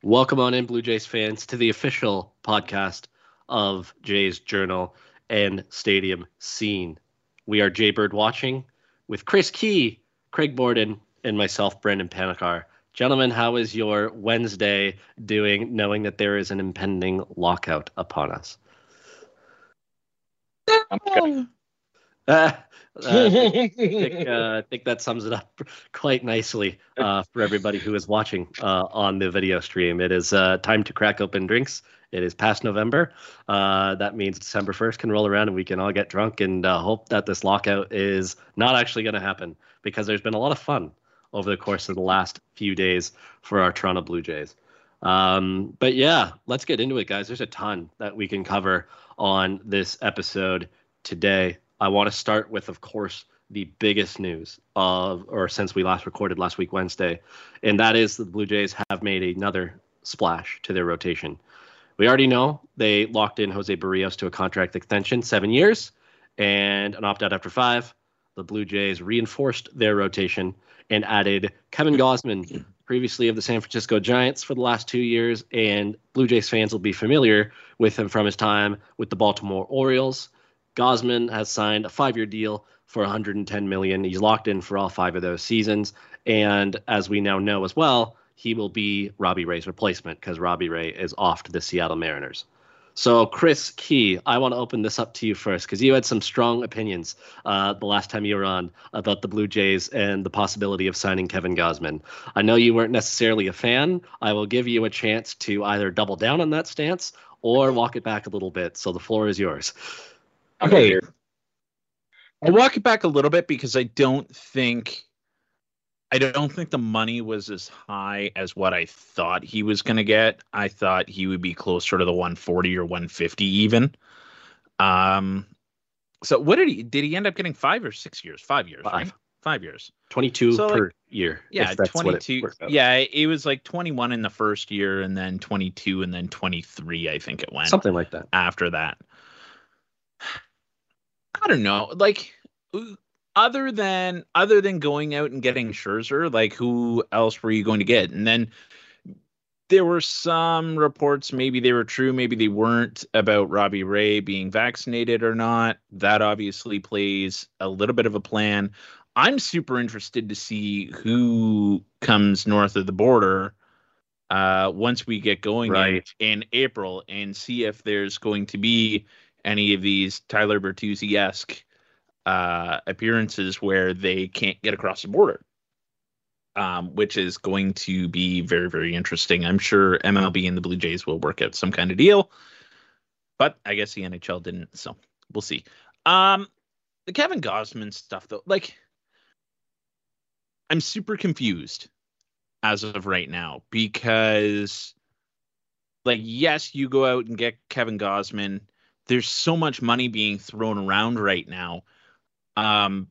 Welcome on in, Blue Jays fans, to the official podcast of Jays Journal and Stadium Scene. We are Jaybird Watching with Chris Key, Craig Borden, and myself, Brendan Panikar. Gentlemen, how is your Wednesday doing, knowing that there is an impending lockout upon us? I'm good. I think that sums it up quite nicely for everybody who is watching on the video stream. It is time to crack open drinks. It is past November. That means December 1st can roll around and we can all get drunk and hope that this lockout is not actually going to happen, because there's been a lot of fun over the course of the last few days for our Toronto Blue Jays. But yeah, let's get into it, guys. There's a ton that we can cover on this episode today. I want to start with, of course, the biggest news since we last recorded last week, Wednesday, and that is the Blue Jays have made another splash to their rotation. We already know they locked in Jose Barrios to a contract extension, 7 years, and an opt-out after 5. The Blue Jays reinforced their rotation and added Kevin Gausman, previously of the San Francisco Giants for the last 2 years, and Blue Jays fans will be familiar with him from his time with the Baltimore Orioles. Gausman has signed a 5-year deal for $110 million. He's locked in for all 5 of those seasons. And as we now know as well, he will be Robbie Ray's replacement, because Robbie Ray is off to the Seattle Mariners. So, Chris Key, I want to open this up to you first, because you had some strong opinions the last time you were on about the Blue Jays and the possibility of signing Kevin Gausman. I know you weren't necessarily a fan. I will give you a chance to either double down on that stance or walk it back a little bit. So the floor is yours. Okay. I'll walk it back a little bit because I don't think the money was as high as what I thought he was going to get. I thought he would be closer to the 140 or 150 even. So what did he end up getting? 5 or 6 years? 5 years, 5. Right? 5 years. 22 per year. Yeah, 22. Yeah, it was like 21 in the first year and then 22 and then 23, I think it went. Something like that. After that. I don't know. Like, other than going out and getting Scherzer, like, who else were you going to get? And then there were some reports, maybe they were true, maybe they weren't, about Robbie Ray being vaccinated or not. That obviously plays a little bit of a plan. I'm super interested to see who comes north of the border once we get going in April, and see if there's going to be any of these Tyler Bertuzzi-esque appearances where they can't get across the border, which is going to be very, very interesting. I'm sure MLB and the Blue Jays will work out some kind of deal, but I guess the NHL didn't, so we'll see. The Kevin Gausman stuff, though, like, I'm super confused as of right now, because, like, yes, you go out and get Kevin Gausman. There's so much money being thrown around right now. I'm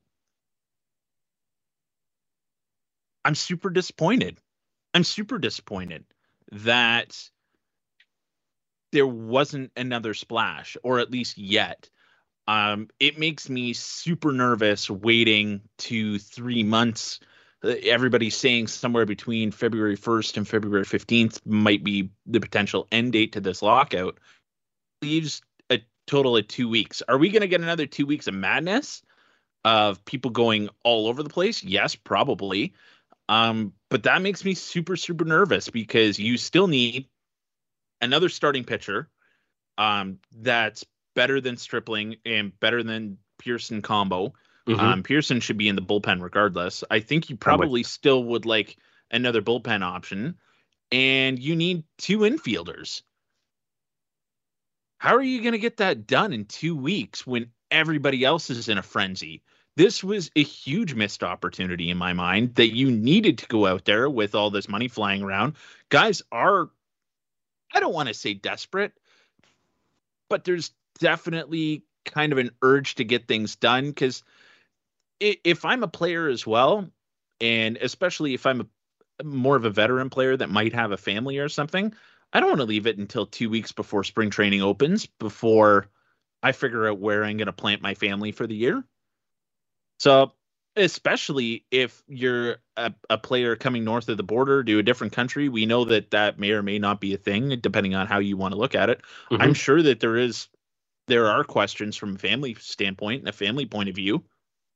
super disappointed. I'm super disappointed that there wasn't another splash, or at least yet. It makes me super nervous waiting 2-3 months. Everybody's saying somewhere between February 1st and February 15th might be the potential end date to this lockout. Leaves a total of 2 weeks. Are we going to get another 2 weeks of madness of people going all over the place? Yes, probably. But that makes me super, super nervous, because you still need another starting pitcher that's better than Stripling and better than Pearson combo. Mm-hmm. Pearson should be in the bullpen regardless. I think you probably still would like another bullpen option, and you need 2 infielders. How are you going to get that done in 2 weeks when everybody else is in a frenzy? This was a huge missed opportunity in my mind, that you needed to go out there with all this money flying around. Guys are, I don't want to say desperate, but there's definitely kind of an urge to get things done, because if I'm a player as well, and especially if I'm more of a veteran player that might have a family or something, I don't want to leave it until 2 weeks before spring training opens before I figure out where I'm going to plant my family for the year. So especially if you're a player coming north of the border to a different country. We know that may or may not be a thing, depending on how you want to look at it. Mm-hmm. I'm sure that there are questions from a family standpoint and a family point of view.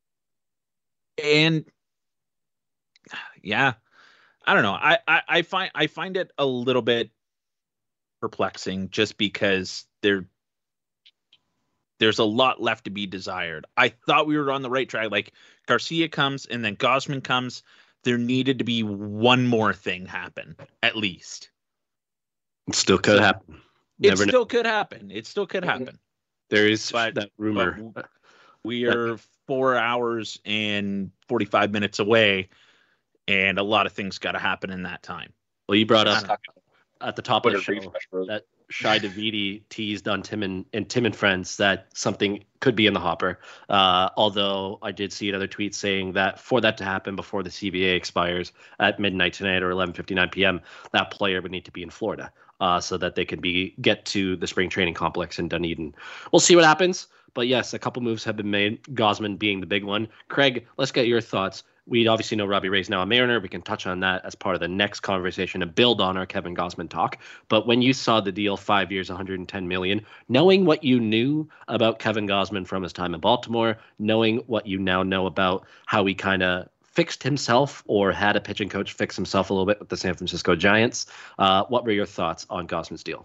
And yeah, I don't know. I find it a little bit perplexing just because there's a lot left to be desired. I thought we were on the right track. Like Garcia comes and then Gausman comes. There needed to be one more thing happen, at least. It still could happen. It still could happen. It still could happen. There is that rumor. We are 4 hours and 45 minutes away, and a lot of things got to happen in that time. Well, you brought up at the top of the show that Shi Davidi teased on Tim and Friends that something could be in the hopper. Although I did see another tweet saying that for that to happen before the CBA expires at midnight tonight or 11:59 p.m., that player would need to be in Florida so that they could get to the spring training complex in Dunedin. We'll see what happens. But yes, a couple moves have been made, Gausman being the big one. Craig, let's get your thoughts. We obviously know Robbie Ray's now a Mariner. We can touch on that as part of the next conversation and build on our Kevin Gausman talk. But when you saw the deal, 5 years, $110 million, knowing what you knew about Kevin Gausman from his time in Baltimore, knowing what you now know about how he kind of fixed himself or had a pitching coach fix himself a little bit with the San Francisco Giants, what were your thoughts on Gausman's deal?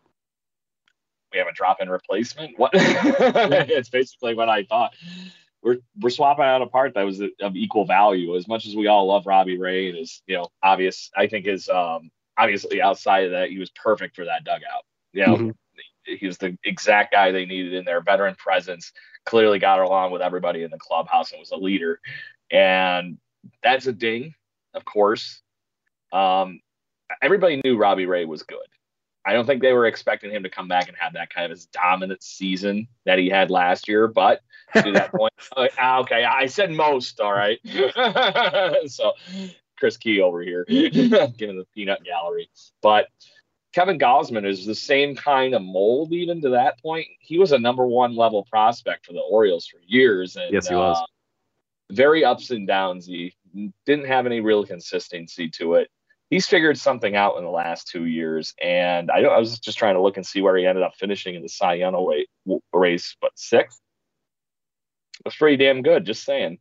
We have a drop-in replacement. What? It's basically what I thought. We're swapping out a part that was of equal value. As much as we all love Robbie Ray and is, obvious, I think is obviously outside of that, he was perfect for that dugout. He was the exact guy they needed in there. Veteran presence, clearly got along with everybody in the clubhouse and was a leader. And that's a ding, of course. Everybody knew Robbie Ray was good. I don't think they were expecting him to come back and have that kind of dominant season that he had last year. But to that point, okay, I said most, all right. So Chris Key over here giving the peanut gallery. But Kevin Gausman is the same kind of mold even to that point. He was a number one level prospect for the Orioles for years. And, yes, he was. Very ups and downs. He didn't have any real consistency to it. He's figured something out in the last 2 years, and I was just trying to look and see where he ended up finishing in the Cy Young race, but sixth. That's pretty damn good, just saying.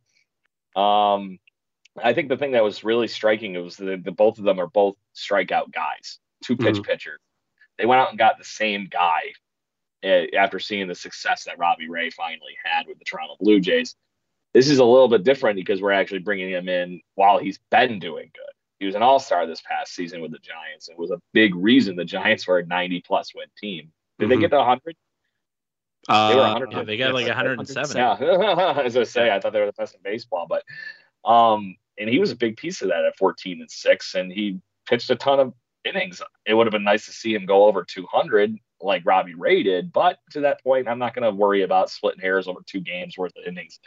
I think the thing that was really striking was that the both of them are both strikeout guys, two-pitch pitchers. They went out and got the same guy after seeing the success that Robbie Ray finally had with the Toronto Blue Jays. This is a little bit different because we're actually bringing him in while he's been doing good. He was an all-star this past season with the Giants. It was a big reason the Giants were a 90-plus win team. Did they get to 100? They were 100. Yeah, they got like 107. Yeah, as I say, I thought they were the best in baseball. But and he was a big piece of that at 14-6, and he pitched a ton of innings. It would have been nice to see him go over 200 like Robbie Ray did. But to that point, I'm not going to worry about splitting hairs over 2 games worth of innings.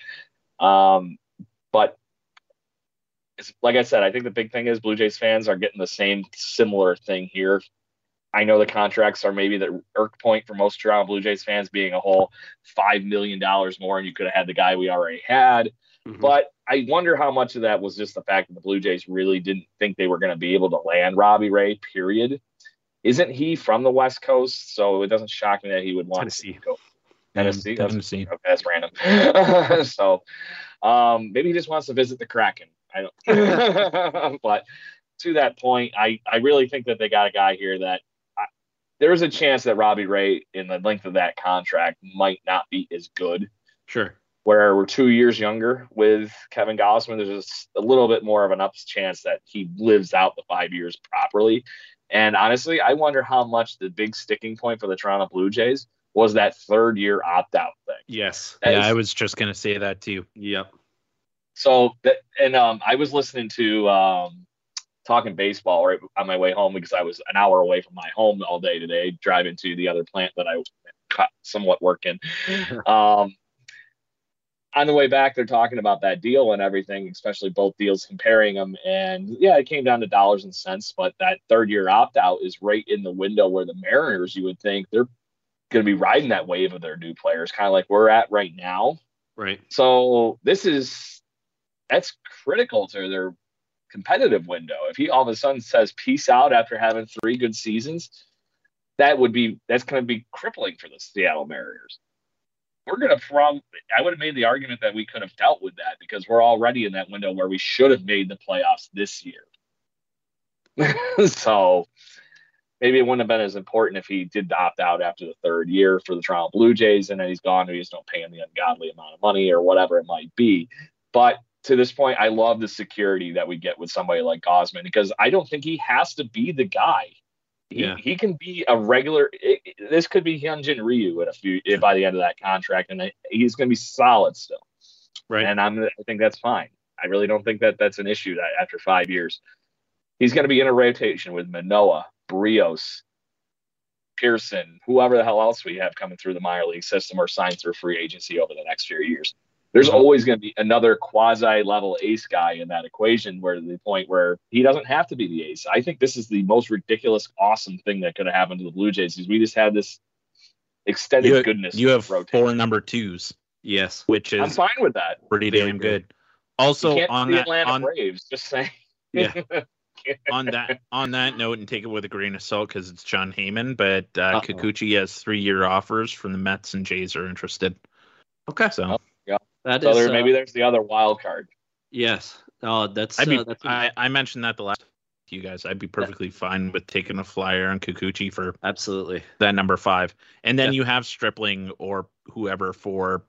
But like I said, I think the big thing is Blue Jays fans are getting the same similar thing here. I know the contracts are maybe the irk point for most Toronto Blue Jays fans being a whole $5 million more, and you could have had the guy we already had. But I wonder how much of that was just the fact that the Blue Jays really didn't think they were going to be able to land Robbie Ray, period. Isn't he from the West Coast? So it doesn't shock me that he would want to go. Tennessee? Tennessee. Okay, that's random. So maybe he just wants to visit the Kraken. I don't. But to that point, I really think that they got a guy here that there is a chance that Robbie Ray, in the length of that contract, might not be as good. Sure. Where we're 2 years younger with Kevin Gausman, there's just a little bit more of an ups chance that he lives out the 5 years properly. And honestly, I wonder how much the big sticking point for the Toronto Blue Jays was that third-year opt-out thing. Yes. I was just going to say that too. Yep. So, I was listening to Talking Baseball right on my way home because I was an hour away from my home all day today, driving to the other plant that I somewhat work in. On the way back, they're talking about that deal and everything, especially both deals, comparing them. And yeah, it came down to dollars and cents, but that third-year opt-out is right in the window where the Mariners, you would think, they're going to be riding that wave of their new players, kind of like we're at right now. Right. So this is that's critical to their competitive window. If he all of a sudden says peace out after having 3 good seasons, that's going to be crippling for the Seattle Mariners. I would have made the argument that we could have dealt with that because we're already in that window where we should have made the playoffs this year. So maybe it wouldn't have been as important if he did opt out after the 3rd year for the Toronto Blue Jays and then he's gone and we just don't pay him the ungodly amount of money or whatever it might be. But to this point, I love the security that we get with somebody like Gausman because I don't think he has to be the guy. He can be a regular. This could be Hyunjin Ryu by the end of that contract, and he's going to be solid still. Right. And I think that's fine. I really don't think that's an issue that after 5 years, he's going to be in a rotation with Manoah, Brios, Pearson, whoever the hell else we have coming through the minor league system or signed through free agency over the next few years. There's always going to be another quasi-level ace guy in that equation where the point where he doesn't have to be the ace. I think this is the most ridiculous, awesome thing that could have happened to the Blue Jays is we just had this extended goodness. You have rotation. 4 number 2s. Yes. Which is I'm fine with that. Pretty damn good. Also, on the Atlanta Braves, just saying. Yeah. on that note, and take it with a grain of salt because it's John Heyman, but Kikuchi has 3-year offers from the Mets and Jays are interested. Okay. So. Maybe there's the other wild card. Yes. Oh, that's. I mentioned that the last to you guys. I'd be perfectly fine with taking a flyer on Kikuchi for absolutely that number 5, and then you have Stripling or whoever for.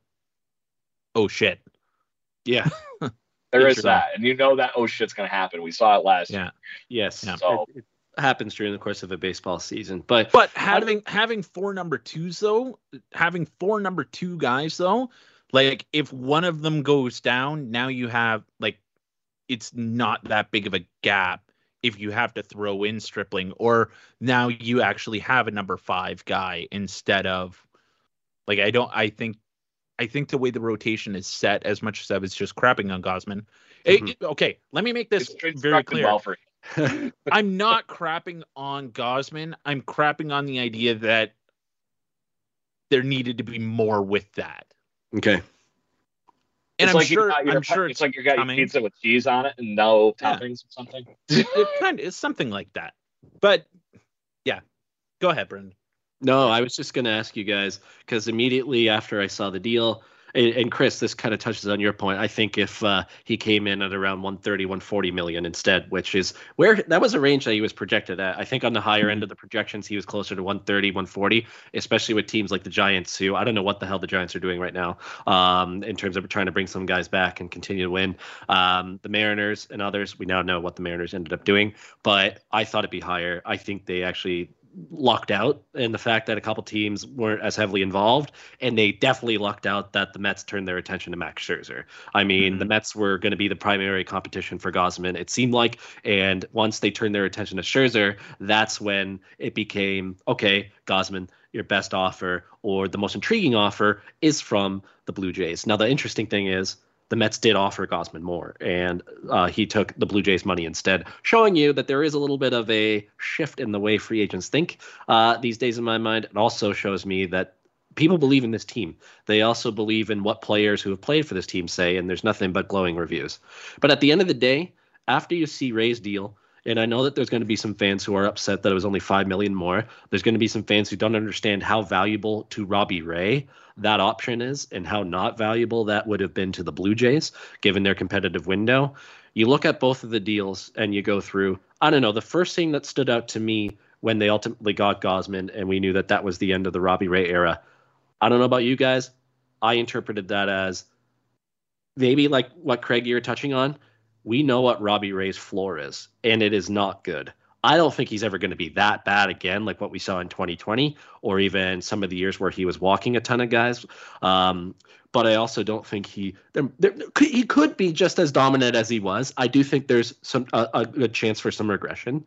Oh shit. Yeah. There is that, and you know that oh shit's gonna happen. We saw it last year. Yes. Yeah. So it happens during the course of a baseball season, but having 4 number 2s though, having 4 number 2 guys though. Like, if one of them goes down, now you have, like, it's not that big of a gap if you have to throw in Stripling, or now you actually have a number 5 guy instead of, like, I think the way the rotation is set, as much as I was just crapping on Gausman. Okay, let me make this very clear. I'm not crapping on Gausman. I'm crapping on the idea that there needed to be more with that. Okay. And I'm sure it's like you got your pizza with cheese on it and no toppings or something. It's something like that. But yeah, go ahead, Brendan. No, I was just going to ask you guys because immediately after I saw the deal, and Chris, this kind of touches on your point. I think if he came in at around 130, 140 million instead, which is where that was a range that he was projected at. I think on the higher end of the projections, he was closer to 130, 140, especially with teams like the Giants, who I don't know what the hell the Giants are doing right now in terms of trying to bring some guys back and continue to win. The Mariners and others, we now know what the Mariners ended up doing, but I thought it'd be higher. I think they actually lucked out in the fact that a couple teams weren't as heavily involved, and they definitely lucked out that the Mets turned their attention to Max Scherzer. I mean, the Mets were going to be the primary competition for Gausman, it seemed like, and once they turned their attention to Scherzer, that's when it became, okay, Gausman, your best offer or the most intriguing offer is from the Blue Jays. Now, the interesting thing is the Mets did offer Gausman more, and he took the Blue Jays money instead, showing you that there is a little bit of a shift in the way free agents think these days in my mind. It also shows me that people believe in this team. They also believe in what players who have played for this team say, and there's nothing but glowing reviews. But at the end of the day, after you see Ray's deal, and I know that there's going to be some fans who are upset that it was only $5 million more. There's going to be some fans who don't understand how valuable to Robbie Ray that option is and how not valuable that would have been to the Blue Jays, given their competitive window. You look at both of the deals and you go through, I don't know, the first thing that stood out to me when they ultimately got Gausman and we knew that that was the end of the Robbie Ray era. I don't know about you guys. I interpreted that as maybe like what Craig, you're touching on. We know what Robbie Ray's floor is, and it is not good. I don't think he's ever going to be that bad again, like what we saw in 2020, or even some of the years where he was walking a ton of guys. But I also don't think he could be just as dominant as he was. I do think there's a good chance for some regression.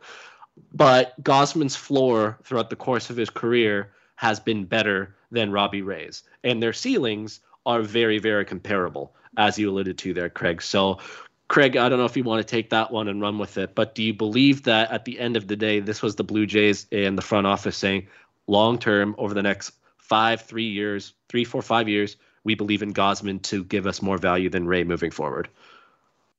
But Gausman's floor throughout the course of his career has been better than Robbie Ray's, and their ceilings are very, very comparable, as you alluded to there, Craig. So, Craig, I don't know if you want to take that one and run with it, but do you believe that at the end of the day, this was the Blue Jays and the front office saying, long-term, over the next 3 years, 5 years, we believe in Gausman to give us more value than Ray moving forward?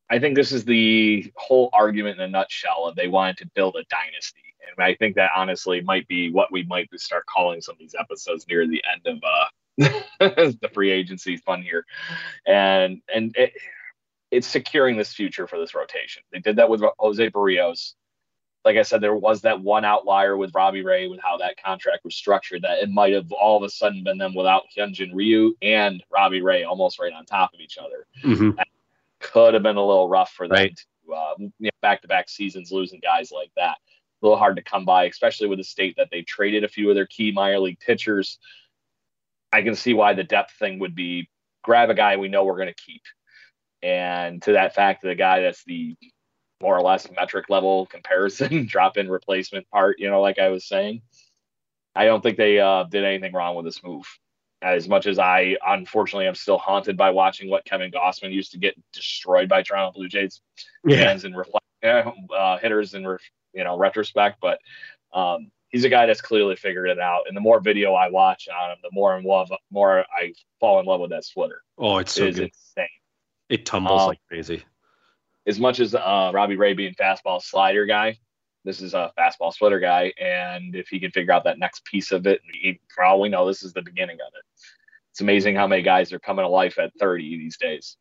I think this is the whole argument in a nutshell. They wanted to build a dynasty. And I think that honestly might be what we might start calling some of these episodes near the end of the free agency fun here. And it's securing this future for this rotation. They did that with Jose Barrios. Like I said, there was that one outlier with Robbie Ray with how that contract was structured that it might have all of a sudden been them without Hyunjin Ryu and Robbie Ray almost right on top of each other. Mm-hmm. That could have been a little rough for them Right. to back-to-back seasons losing guys like that. A little hard to come by, especially with the state that they traded a few of their key minor league pitchers. I can see why the depth thing would be grab a guy we know we're going to keep. And to that fact, the guy that's the more or less metric level comparison, drop in replacement part, like I was saying, I don't think they did anything wrong with this move. As much as I, unfortunately, am still haunted by watching what Kevin Gossman used to get destroyed by Toronto Blue Jays fans and hitters in retrospect, but he's a guy that's clearly figured it out. And the more video I watch on him, the more I fall in love with that splitter. Oh, it's so It is good. insane. It tumbles like crazy. As much as Robbie Ray being fastball slider guy, this is a fastball splitter guy. And if he can figure out that next piece of it, for all we know, this is the beginning of it. It's amazing how many guys are coming to life at 30 these days.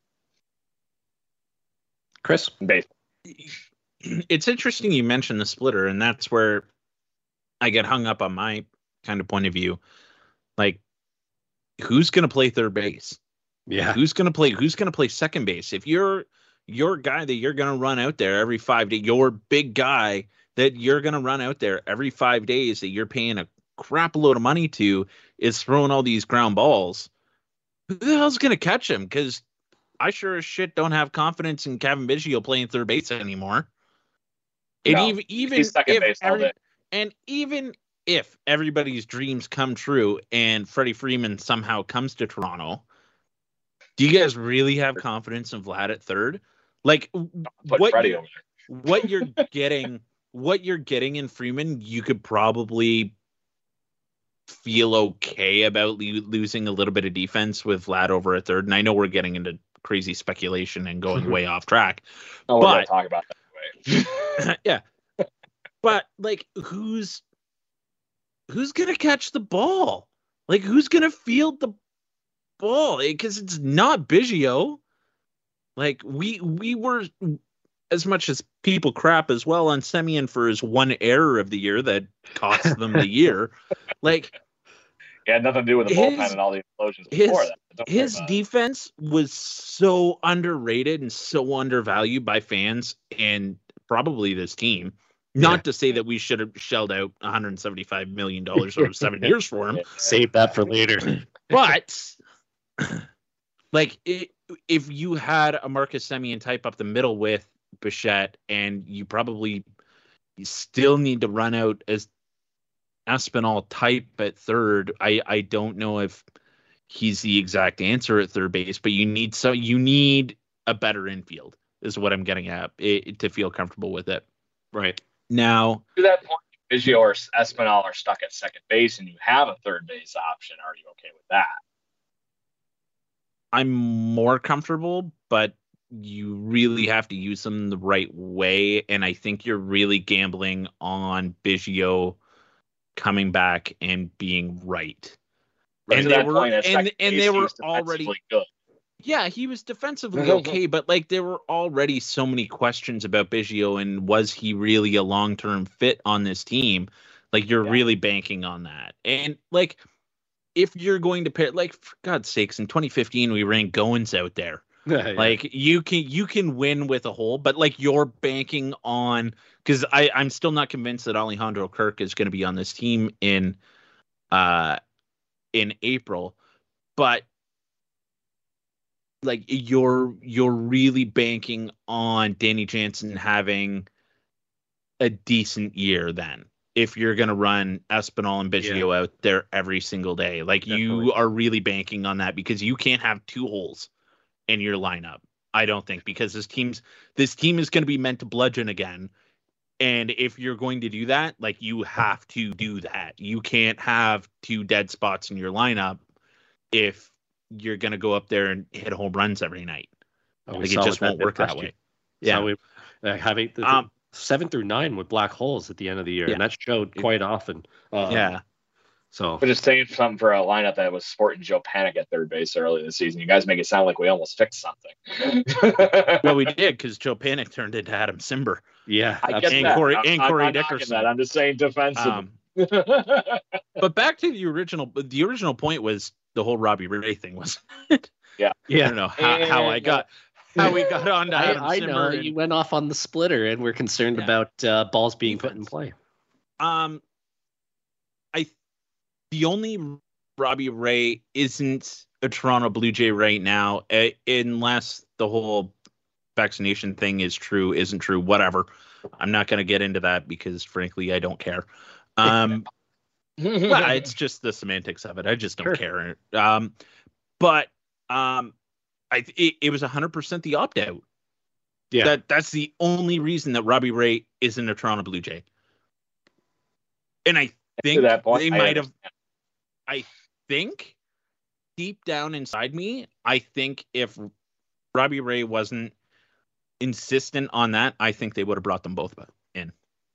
Chris? Basically. It's interesting you mentioned the splitter, and that's where I get hung up on my kind of point of view. Like, who's going to play third base? Yeah. Who's going to play second base? If you're your guy that you're going to run out there every 5 days, your big guy that you're going to run out there every 5 days that you're paying a crap load of money to is throwing all these ground balls, who the hell's going to catch him? Because I sure as shit don't have confidence in Kevin Biggio playing third base anymore. And He's second base all day. And even if everybody's dreams come true and Freddie Freeman somehow comes to Toronto, do you guys really have confidence in Vlad at third? Like what you're getting in Freeman, you could probably feel okay about losing a little bit of defense with Vlad over at third. And I know we're getting into crazy speculation and going way off track. Oh, we're gonna talk about that anyway. Yeah. But like who's gonna catch the ball? Like who's gonna field the ball? Because it's not Biggio. Like we were, as much as people crap as well on Semien for his one error of the year that cost them the year. Like it had nothing to do with the bullpen and all the explosions before that. His defense was so underrated and so undervalued by fans and probably this team. Not to say that we should have shelled out $175 million over 7 years for him. Save that for later. But like if you had a Marcus Semien type up the middle with Bichette, and you still need to run out as Espinal type at third, I don't know if he's the exact answer at third base, but you need a better infield is what I'm getting at to feel comfortable with it. Right. Now, to that point, Biggio or Espinal are stuck at second base and you have a third base option. Are you okay with that? I'm more comfortable, but you really have to use them the right way. And I think you're really gambling on Biggio coming back and being right. And they were already good. Yeah, he was defensively okay, but like there were already so many questions about Biggio and was he really a long-term fit on this team? Like you're really banking on that. And like if you're going to pair, like for God's sakes, in 2015 we ran Goins out there. Like you can win with a hole, but like you're banking on, because I'm still not convinced that Alejandro Kirk is going to be on this team in April, but like you're really banking on Danny Jansen having a decent year then. If you're going to run Espinal and Biggio out there every single day, like you are really banking on that, because you can't have two holes in your lineup. I don't think, because this team is going to be meant to bludgeon again. And if you're going to do that, like you have to do that. You can't have two dead spots in your lineup if you're going to go up there and hit home runs every night. Like it just won't work that way. Yeah. So we having 7 through 9 with black holes at the end of the year, and that showed quite often. Yeah. So we're just saying something for a lineup that was sporting Joe Panic at third base early this season. You guys make it sound like we almost fixed something. Well, we did, because Joe Panic turned into Adam Simber. Yeah, I get absolutely. that. And Corey Dickerson. That. I'm just saying defensively. But back to the original point was the whole Robbie Ray thing, was Yeah. I don't know how we got on to Adam I Simber. know you went off on the splitter, and we're concerned about balls being put in play. The only Robbie Ray isn't a Toronto Blue Jay right now, unless the whole vaccination thing is true, isn't true, whatever. I'm not going to get into that because, frankly, I don't care. Well, it's just the semantics of it. I just don't care. But it was 100% the opt-out. Yeah, that's the only reason that Robbie Ray isn't a Toronto Blue Jay. And I think that point, they might have. I think deep down inside me, I think if Robbie Ray wasn't insistent on that, I think they would have brought them both in.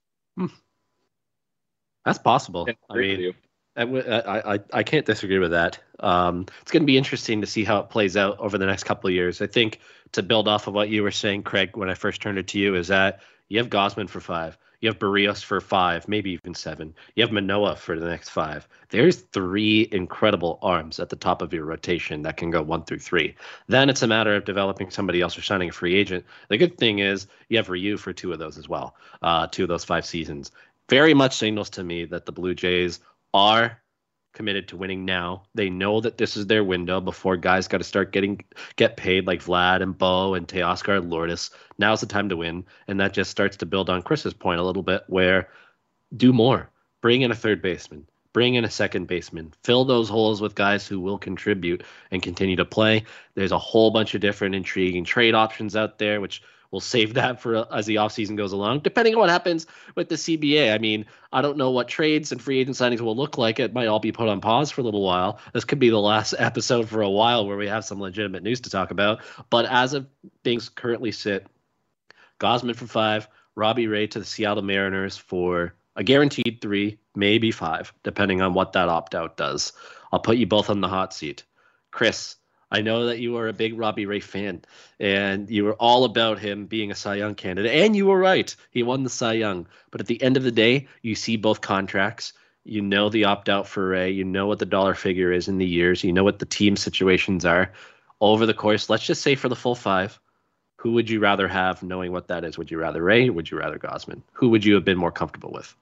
That's possible. I mean, I can't disagree with that. It's going to be interesting to see how it plays out over the next couple of years. I think, to build off of what you were saying, Craig, when I first turned it to you, is that you have Gausman for 5. You have Barrios for 5, maybe even 7. You have Manoah for the next 5. There's 3 incredible arms at the top of your rotation that can go 1 through 3. Then it's a matter of developing somebody else or signing a free agent. The good thing is you have Ryu for 2 of those as well, 2 of those 5 seasons. Very much signals to me that the Blue Jays are committed to winning now. They know that this is their window before guys got to start get paid like Vlad and Bo and Teoscar and Lourdes. Now's the time to win, and that just starts to build on Chris's point a little bit, where do more. Bring in a third baseman. Bring in a second baseman. Fill those holes with guys who will contribute and continue to play. There's a whole bunch of different intriguing trade options out there, which we'll save that for as the offseason goes along, depending on what happens with the CBA. I mean, I don't know what trades and free agent signings will look like. It might all be put on pause for a little while. This could be the last episode for a while where we have some legitimate news to talk about. But as of things currently sit, Gausman for 5, Robbie Ray to the Seattle Mariners for a guaranteed 3, maybe 5, depending on what that opt-out does. I'll put you both on the hot seat. Chris, I know that you are a big Robbie Ray fan, and you were all about him being a Cy Young candidate, and you were right. He won the Cy Young. But at the end of the day, you see both contracts. You know the opt-out for Ray. You know what the dollar figure is in the years. You know what the team situations are. Over the course, let's just say for the full 5, who would you rather have, knowing what that is? Would you rather Ray or would you rather Gausman? Who would you have been more comfortable with?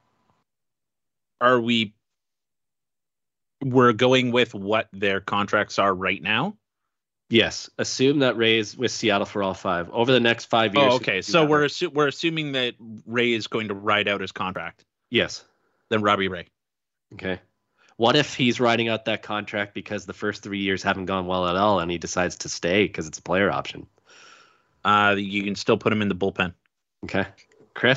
We're going with what their contracts are right now? Yes. Assume that Ray's with Seattle for all 5. Over the next 5 years. Oh, okay. So we're assuming that Ray is going to ride out his contract. Yes. Then Robbie Ray. Okay. What if he's riding out that contract because the first 3 years haven't gone well at all and he decides to stay because it's a player option? You can still put him in the bullpen. Okay. Craig?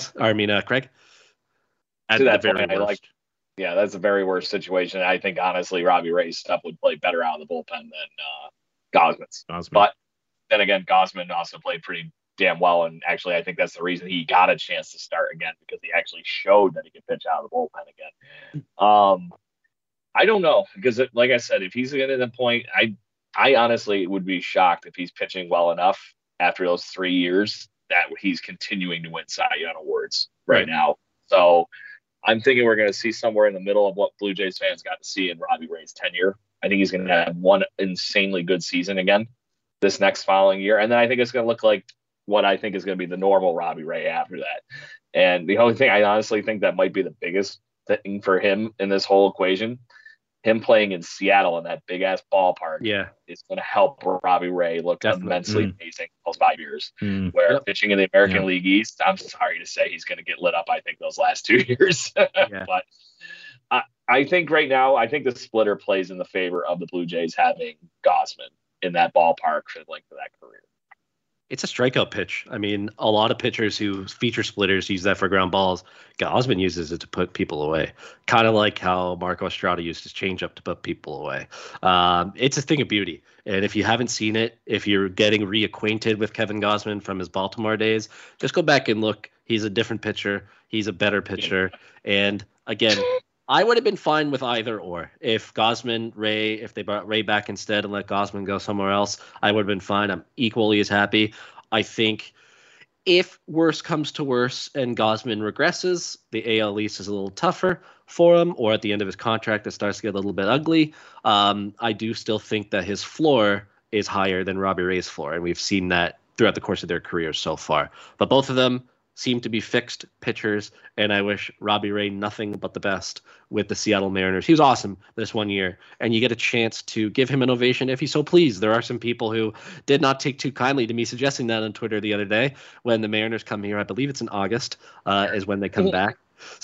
At the very worst. Yeah, that's a very worst situation. I think, honestly, Robbie Ray's stuff would play better out of the bullpen than Gausman's. But then again, Gausman also played pretty damn well, and actually I think that's the reason he got a chance to start again, because he actually showed that he could pitch out of the bullpen again. I don't know, because like I said, if he's getting to the point, I honestly would be shocked if he's pitching well enough after those 3 years that he's continuing to win Cy Young awards right now. So I'm thinking we're going to see somewhere in the middle of what Blue Jays fans got to see in Robbie Ray's tenure. I think he's going to have one insanely good season again this next following year. And then I think it's going to look like what I think is going to be the normal Robbie Ray after that. And the only thing I honestly think that might be the biggest thing for him in this whole equation, him playing in Seattle in that big-ass ballpark, is going to help Robbie Ray look immensely amazing those 5 years. Where pitching in the American League East, I'm sorry to say, he's going to get lit up, I think, those last 2 years. But I think right now, I think the splitter plays in the favor of the Blue Jays having Gausman in that ballpark for the length of that career. it's a strikeout pitch. I mean, a lot of pitchers who feature splitters use that for ground balls. Gausman uses it to put people away, kind of like how Marco Estrada used his changeup to put people away. It's a thing of beauty. And if you haven't seen it, if you're getting reacquainted with Kevin Gausman from his Baltimore days, just go back and look. He's a different pitcher. He's a better pitcher. And again, I would have been fine with either or. If Gausman, Ray, if they brought Ray back instead and let Gausman go somewhere else, I would have been fine. I'm equally as happy. I think if worse comes to worse and Gausman regresses, the AL East is a little tougher for him, or at the end of his contract, it starts to get a little bit ugly. I do still think that his floor is higher than Robbie Ray's floor, and we've seen that throughout the course of their careers so far. But both of them seem to be fixed pitchers, and I wish Robbie Ray nothing but the best with the Seattle Mariners. He was awesome this one year, and you get a chance to give him an ovation if he so pleased. There are some people who did not take too kindly to me suggesting that on Twitter the other day when the Mariners come here. I believe it's in August is when they come back.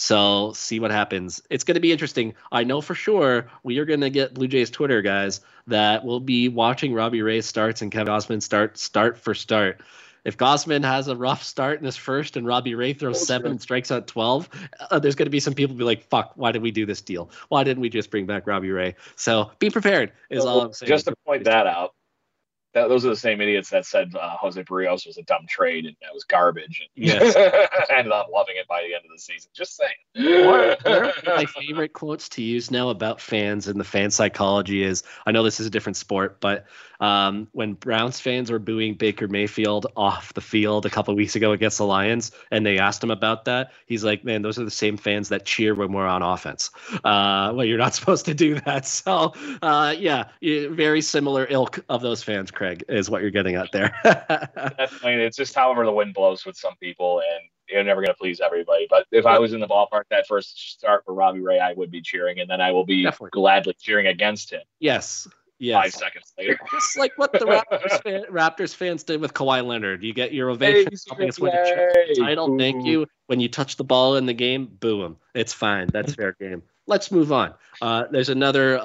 So see what happens. It's going to be interesting. I know for sure we are going to get Blue Jays Twitter guys that will be watching Robbie Ray starts and Kevin Gausman start for start. If Gausman has a rough start in his first and Robbie Ray throws 7 and strikes out 12, there's going to be some people be like, fuck, why did we do this deal? Why didn't we just bring back Robbie Ray? So be prepared is all I'm saying. Just to point that out, those are the same idiots that said Jose Barrios was a dumb trade and that was garbage. And yes. ended up loving it by the end of the season. Just saying. One of my favorite quotes to use now about fans and the fan psychology is, I know this is a different sport, but when Browns fans were booing Baker Mayfield off the field a couple of weeks ago against the Lions, and they asked him about that, he's like, man, those are the same fans that cheer when we're on offense. Well, you're not supposed to do that. So, yeah, very similar ilk of those fans, Craig, is what you're getting at there. Definitely. It's just however the wind blows with some people, and you're never going to please everybody. But if I was in the ballpark that first start for Robbie Ray, I would be cheering, and then I will be gladly cheering against him. Yes. 5 seconds later. Just like what the Raptors fans did with Kawhi Leonard. You get your ovation, helping us win the title. Thank you. When you touch the ball in the game, boo him. It's fine. That's fair game. Let's move on. There's another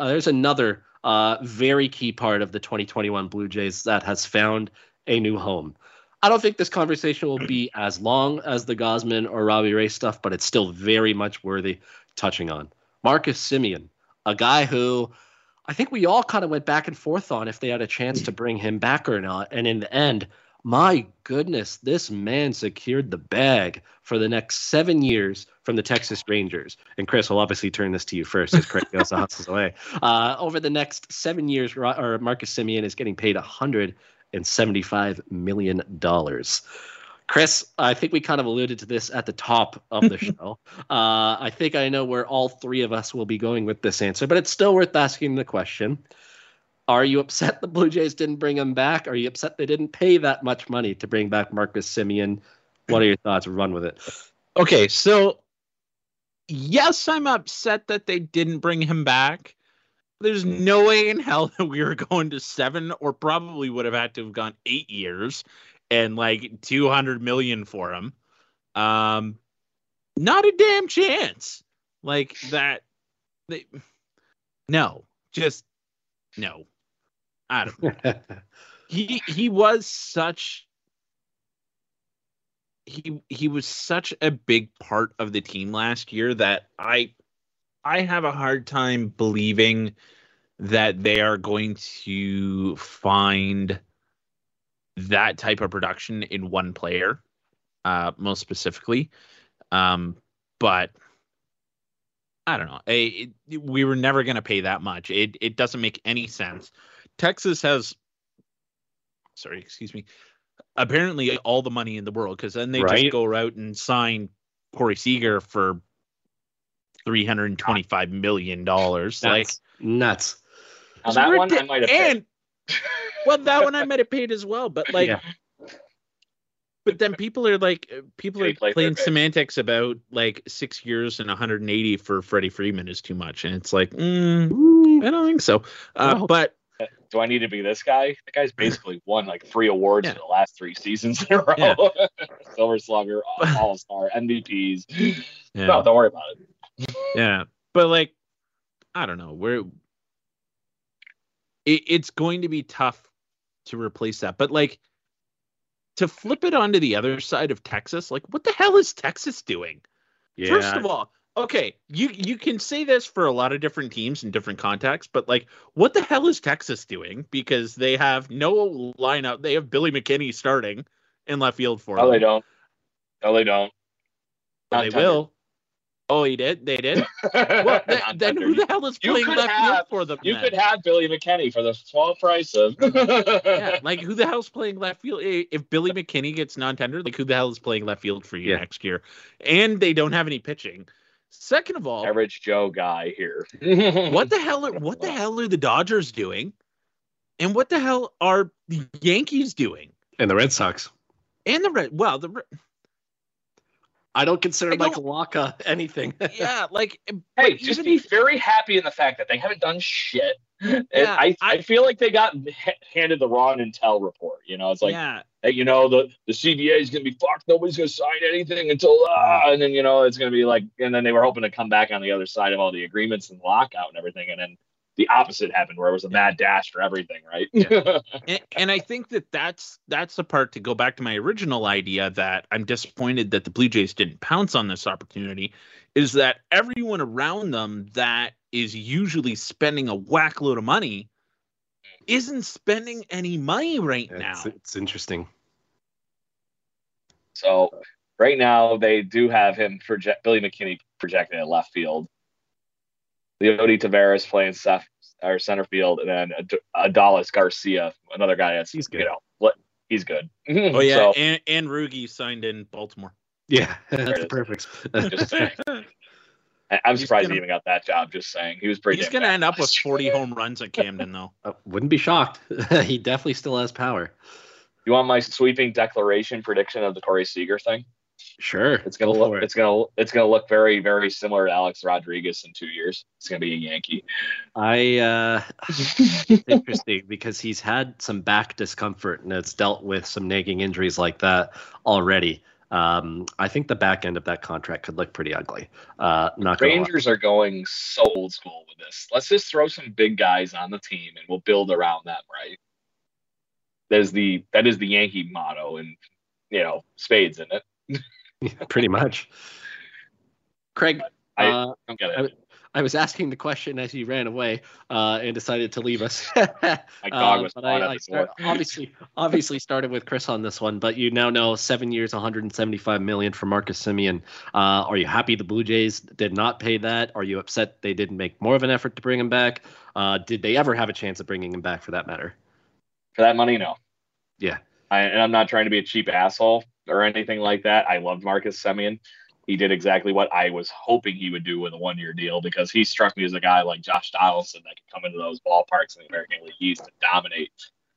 very key part of the 2021 Blue Jays that has found a new home. I don't think this conversation will be as long as the Gausman or Robbie Ray stuff, but it's still very much worthy touching on. Marcus Semien, a guy who I think we all kind of went back and forth on if they had a chance to bring him back or not. And in the end, my goodness, this man secured the bag for the next 7 years from the Texas Rangers. And Chris will obviously turn this to you first as Craig also hustles away. Over the next 7 years, Marcus Semien is getting paid $175 million. Chris, I think we kind of alluded to this at the top of the show. I think I know where all three of us will be going with this answer, but it's still worth asking the question. Are you upset the Blue Jays didn't bring him back? Are you upset they didn't pay that much money to bring back Marcus Semien? What are your thoughts? Run with it. Okay, so yes, I'm upset that they didn't bring him back. There's no way in hell that we were going to 7 or probably would have had to have gone 8 years and like $200 million for him. Not a damn chance. Like that. No. I don't know. He was such a big part of the team last year that I have a hard time believing that they are going to find that type of production in one player, most specifically. But I don't know. We were never going to pay that much. It doesn't make any sense. Texas has, apparently all the money in the world, because then they just go out and sign Corey Seager for $325 million. Like nuts. Now that one I might have paid. Well, that one I might have paid as well, but like, but then people are playing semantics about like 6 years and 180 for Freddie Freeman is too much, and it's like, I don't think so. But do I need to be this guy? The guy's basically won like 3 awards in the last 3 seasons in a row. Yeah. Silver Slugger, All-Star, MVPs. Yeah. No, don't worry about it. Yeah, but like, I don't know. It's going to be tough to replace that. But like, to flip it onto the other side of Texas, like what the hell is Texas doing? Yeah. First of all, okay, you can say this for a lot of different teams in different contexts, but like, what the hell is Texas doing? Because they have no lineup. They have Billy McKinney starting in left field for them. They don't. No, they don't. But they will. Oh, he did? They did? Well, then who the hell is playing left field for them? You could have Billy McKinney for the small price of. Yeah, like who the hell's playing left field? If Billy McKinney gets non-tender, like who the hell is playing left field for you next year? And they don't have any pitching. Second of all, average Joe guy here. What the hell are the Dodgers doing? And what the hell are the Yankees doing? And the Red Sox. And I don't consider Michael Wacha anything. Yeah, like hey, just be very happy in the fact that they haven't done shit. Yeah, I feel like they got handed the wrong intel report. You know, it's like, hey, you know, the CBA is gonna be fucked. Nobody's gonna sign anything until and then, you know, it's gonna be like, and then they were hoping to come back on the other side of all the agreements and lockout and everything, and then the opposite happened where it was a mad dash for everything, right? Yeah. and I think that's the part, to go back to my original idea that I'm disappointed that the Blue Jays didn't pounce on this opportunity, is that everyone around them that is usually spending a whack load of money isn't spending any money now. It's interesting. So right now they do have him Billy McKinney projected at left field. Leody Taveras playing center field, and then Adolis Garcia, another guy that's he's good. You know, he's good. Oh yeah, and Rugi signed in Baltimore. Yeah, that's perfect. Just saying. I'm surprised he even got that job. Just saying, he was pretty. He's going to end up with 40 home runs at Camden, though. Wouldn't be shocked. He definitely still has power. You want my sweeping declaration prediction of the Corey Seager thing? Sure. It's gonna look very, very similar to Alex Rodriguez in 2 years. It's gonna be a Yankee. Interesting, because he's had some back discomfort and it's dealt with some nagging injuries like that already. I think the back end of that contract could look pretty ugly. Rangers are going so old school with this. Let's just throw some big guys on the team and we'll build around them, right? That is the Yankee motto, and you know, spades in it. Yeah, pretty much. Craig, I don't get it. I was asking the question as you ran away and decided to leave us. My dog was obviously started with Chris on this one, but you now know 7 years, $175 million for Marcus Semien. Are you happy the Blue Jays did not pay that? Are you upset they didn't make more of an effort to bring him back? Did they ever have a chance of bringing him back, for that matter? For that money, no. Yeah. And I'm not trying to be a cheap asshole or anything like that. I loved Marcus Semien. He did exactly what I was hoping he would do with a 1-year deal, because he struck me as a guy like Josh Donaldson that could come into those ballparks in the American League East and dominate.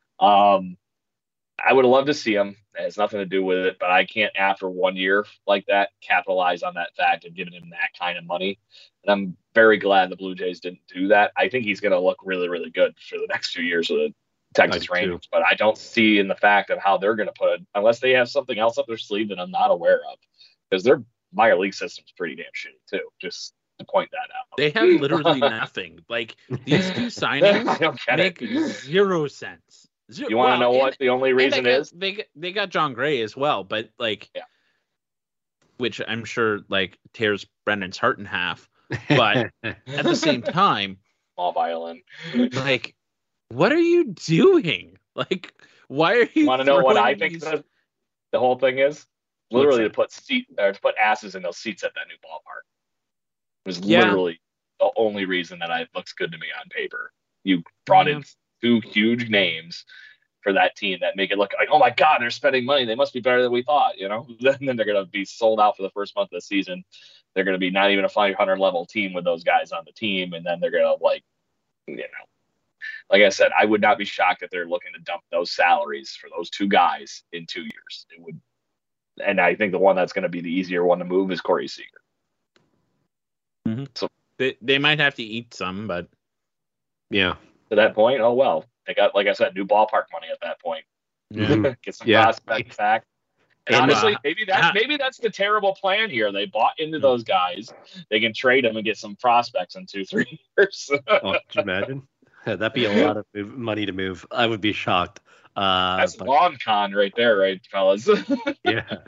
I would have loved to see him. It has nothing to do with it, but I can't, after 1 year like that, capitalize on that fact and giving him that kind of money. And I'm very glad the Blue Jays didn't do that. I think he's going to look really, really good for the next few years of the Texas Rangers, but I don't see in the fact of how they're going to put it, unless they have something else up their sleeve that I'm not aware of, because their minor league system's pretty damn shitty too. Just to point that out. They have literally nothing. Like, these two signings make zero sense. You want to know what the only reason is? They got John Gray as well, but like, which I'm sure like tears Brendan's heart in half. But at the same time, small violin. Like, what are you doing? Like, why are you? Want to know what I think the whole thing is? Literally to put asses in those seats at that new ballpark. It was literally the only reason that it looks good to me on paper. You brought in two huge names for that team that make it look like, oh my God, they're spending money. They must be better than we thought, you know? Then they're going to be sold out for the first month of the season. They're going to be not even a 500 level team with those guys on the team. And then they're going to, like, you know, like I said, I would not be shocked if they're looking to dump those salaries for those two guys in 2 years. It would. And I think the one that's going to be the easier one to move is Corey Seager. Mm-hmm. So they might have to eat some, but yeah, to that point, oh well, they got, like I said, new ballpark money at that point. Mm-hmm. Get some prospects back. And honestly, maybe that's the terrible plan here. They bought into those guys. They can trade them and get some prospects in 2-3 years. Oh, could you imagine? That'd be a lot of money to move. I would be shocked. That's long con right there, right, fellas? Yeah.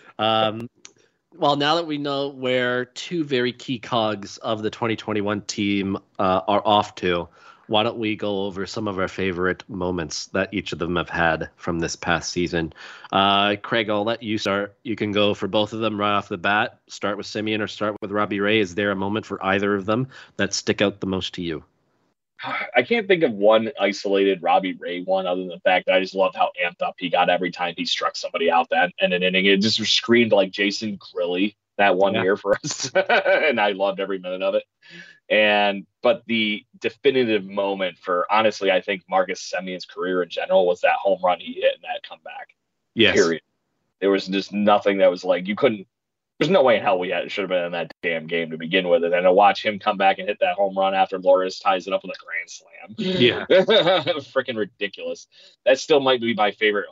Well, now that we know where two very key cogs of the 2021 team are off to, why don't we go over some of our favorite moments that each of them have had from this past season? Craig, I'll let you start. You can go for both of them right off the bat. Start with Semien or start with Robbie Ray. Is there a moment for either of them that stick out the most to you? I can't think of one isolated Robbie Ray one other than the fact that I just loved how amped up he got every time he struck somebody out that in an inning. It just screamed like Jason Grilly that one year for us. And I loved every minute of it. But the definitive moment for, honestly, I think Marcus Semien's career in general was that home run he hit in that comeback. Yes. Period. There was just nothing that was like, there's no way in hell should have been in that damn game to begin with. And then to watch him come back and hit that home run after Lourdes ties it up with a grand slam. Yeah. Freaking ridiculous. That still might be my favorite.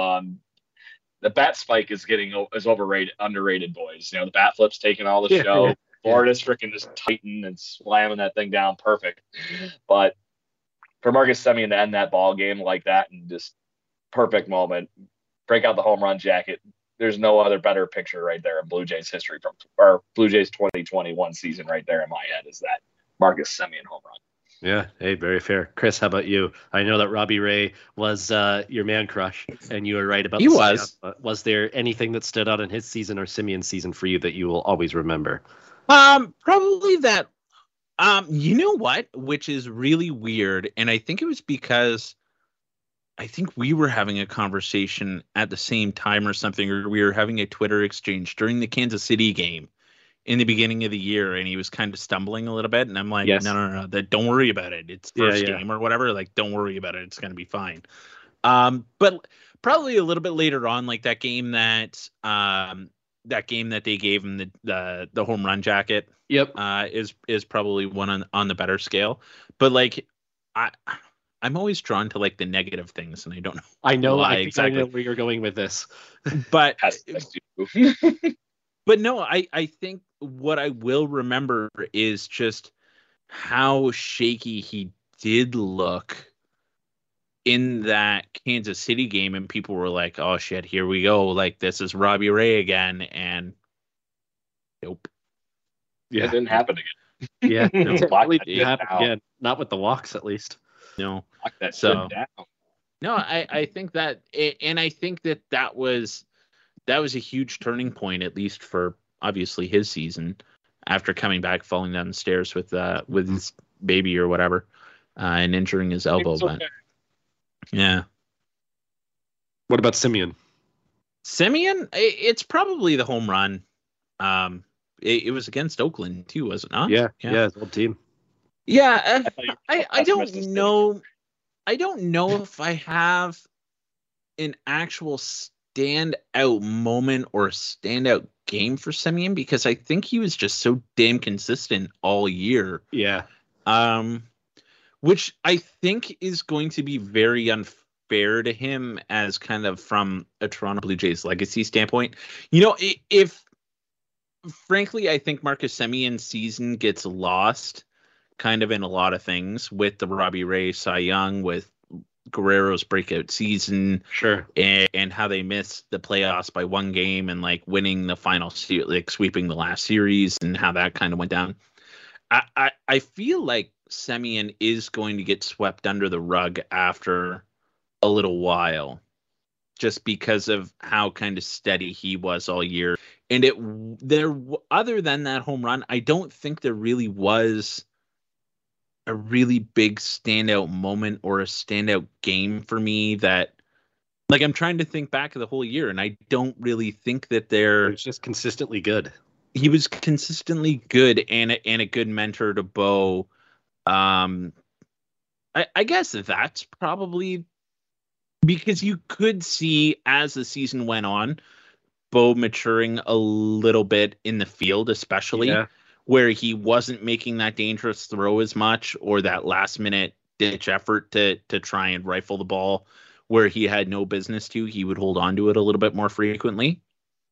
The bat spike is overrated, underrated, boys. The bat flip's taking all the show. Yeah. Lourdes freaking just tighten and slamming that thing down perfect. But for Marcus Semien to end that ball game like that and just perfect moment, break out the home run jacket. There's no other better picture right there in Blue Jays history or Blue Jays 2021 season right there in my head is that Marcus Semien home run. Yeah, hey, very fair. Chris, how about you? I know that Robbie Ray was your man crush, and you were right about he was. Was there anything that stood out in his season or Semien's season for you that you will always remember? Probably that. You know what? Which is really weird, and I think it was because I think we were having a conversation at the same time or something, or we were having a Twitter exchange during the Kansas City game in the beginning of the year, and he was kind of stumbling a little bit, and I'm like, yes. No, don't worry about it. It's first game or whatever. Like, don't worry about it. It's going to be fine. But probably a little bit later on, like that game that they gave him the home run jacket. Yep. Is probably one on the better scale. But like, I'm always drawn to like the negative things, and I don't know. I know. Why I think exactly. I know where you're going with this. But but no, I think what I will remember is just how shaky he did look in that Kansas City game, and people were like, "Oh shit, here we go! Like this is Robbie Ray again," and nope. Yeah, it didn't happen again. Yeah, it didn't happen again. Not with the walks, at least. No. Lock that so down. No, I think that, and I think that was a huge turning point, at least for obviously his season, after coming back, falling down the stairs with his baby or whatever, and injuring his elbow. But yeah. What about Semien? Semien, it's probably the home run. It was against Oakland too, was it not? Yeah, his old team. Yeah, I don't know. I don't know if I have an actual standout moment or standout game for Semien, because I think he was just so damn consistent all year. Yeah. Which I think is going to be very unfair to him as kind of from a Toronto Blue Jays legacy standpoint. If frankly, I think Marcus Semien's season gets lost kind of in a lot of things with the Robbie Ray Cy Young, with Guerrero's breakout season, sure, and how they missed the playoffs by one game and like winning the final like sweeping the last series and how that kind of went down. I feel like Semien is going to get swept under the rug after a little while, just because of how kind of steady he was all year. And other than that home run, I don't think there really was a really big standout moment or a standout game for me that, like, I'm trying to think back of the whole year, and I don't really think that it's just consistently good. He was consistently good and a good mentor to Bo. I guess that's probably because you could see as the season went on, Bo maturing a little bit in the field, especially where he wasn't making that dangerous throw as much, or that last minute ditch effort to try and rifle the ball where he had no business to. He would hold on to it a little bit more frequently.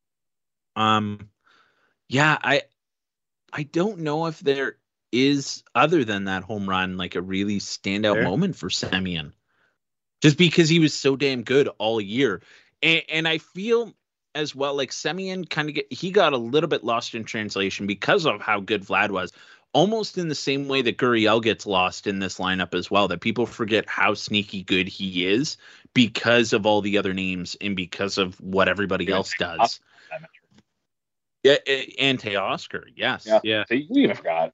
I don't know if there is, other than that home run, like a really standout moment for Semien. just because he was so damn good all year. And I feel as well like Semien he got a little bit lost in translation because of how good Vlad was. Almost in the same way that Gurriel gets lost in this lineup as well, that people forget how sneaky good he is because of all the other names and because of what everybody else does. Yeah, and Teoscar, yes. Yeah. So you even forgot.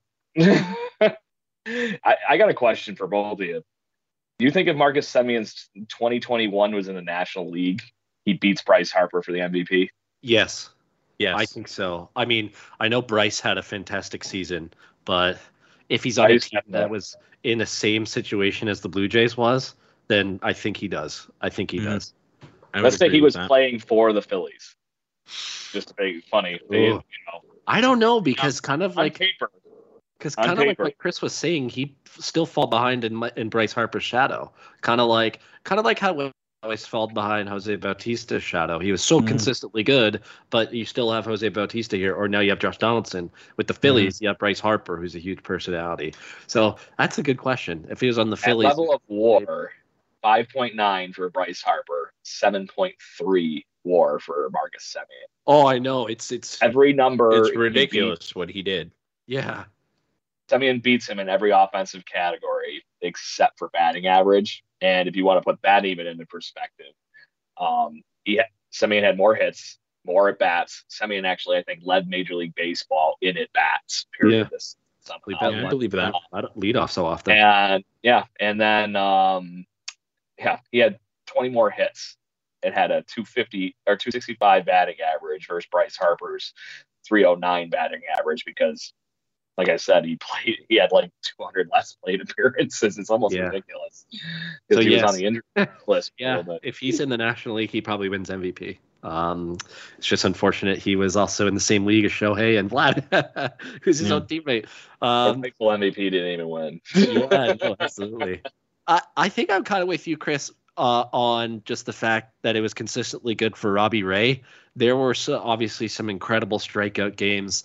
I got a question for both of you. Do you think if Marcus Semien's 2021 was in the National League, he beats Bryce Harper for the MVP? Yes. Yes. I think so. I mean, I know Bryce had a fantastic season, but if he's on a team that was in the same situation as the Blue Jays was, then I think he does. I think he does. Let's say he was playing for the Phillies. Just to be funny. I don't know, because kind of like paper. Because kind of like Chris was saying, he'd still fall behind in Bryce Harper's shadow. Kind of like how we always fell behind Jose Bautista's shadow. He was so consistently good, but you still have Jose Bautista here, or now you have Josh Donaldson. With the Phillies, you have Bryce Harper, who's a huge personality. So that's a good question. If he was on the Phillies, level of WAR, 5.9 for Bryce Harper, 7.3 WAR for Marcus Semien. Oh, I know. It's every number. It's ridiculous what he did. Yeah. Semien beats him in every offensive category except for batting average. And if you want to put that even into perspective, Semien had more hits, more at bats. Semien actually, I think, led Major League Baseball in at bats. Period. Yeah. I believe that. I don't lead off so often. And then he had 20 more hits. It had a 250 or 265 batting average versus Bryce Harper's 309 batting average because, like I said, he had like 200 less plate appearances. It's almost ridiculous because he was on the injury list. Yeah, if he's in the National League, he probably wins MVP. It's just unfortunate he was also in the same league as Shohei and Vlad, who's his own teammate. Thankful MVP didn't even win. Yeah, no, absolutely. I think I'm kind of with you, Chris, on just the fact that it was consistently good for Robbie Ray. There were obviously some incredible strikeout games.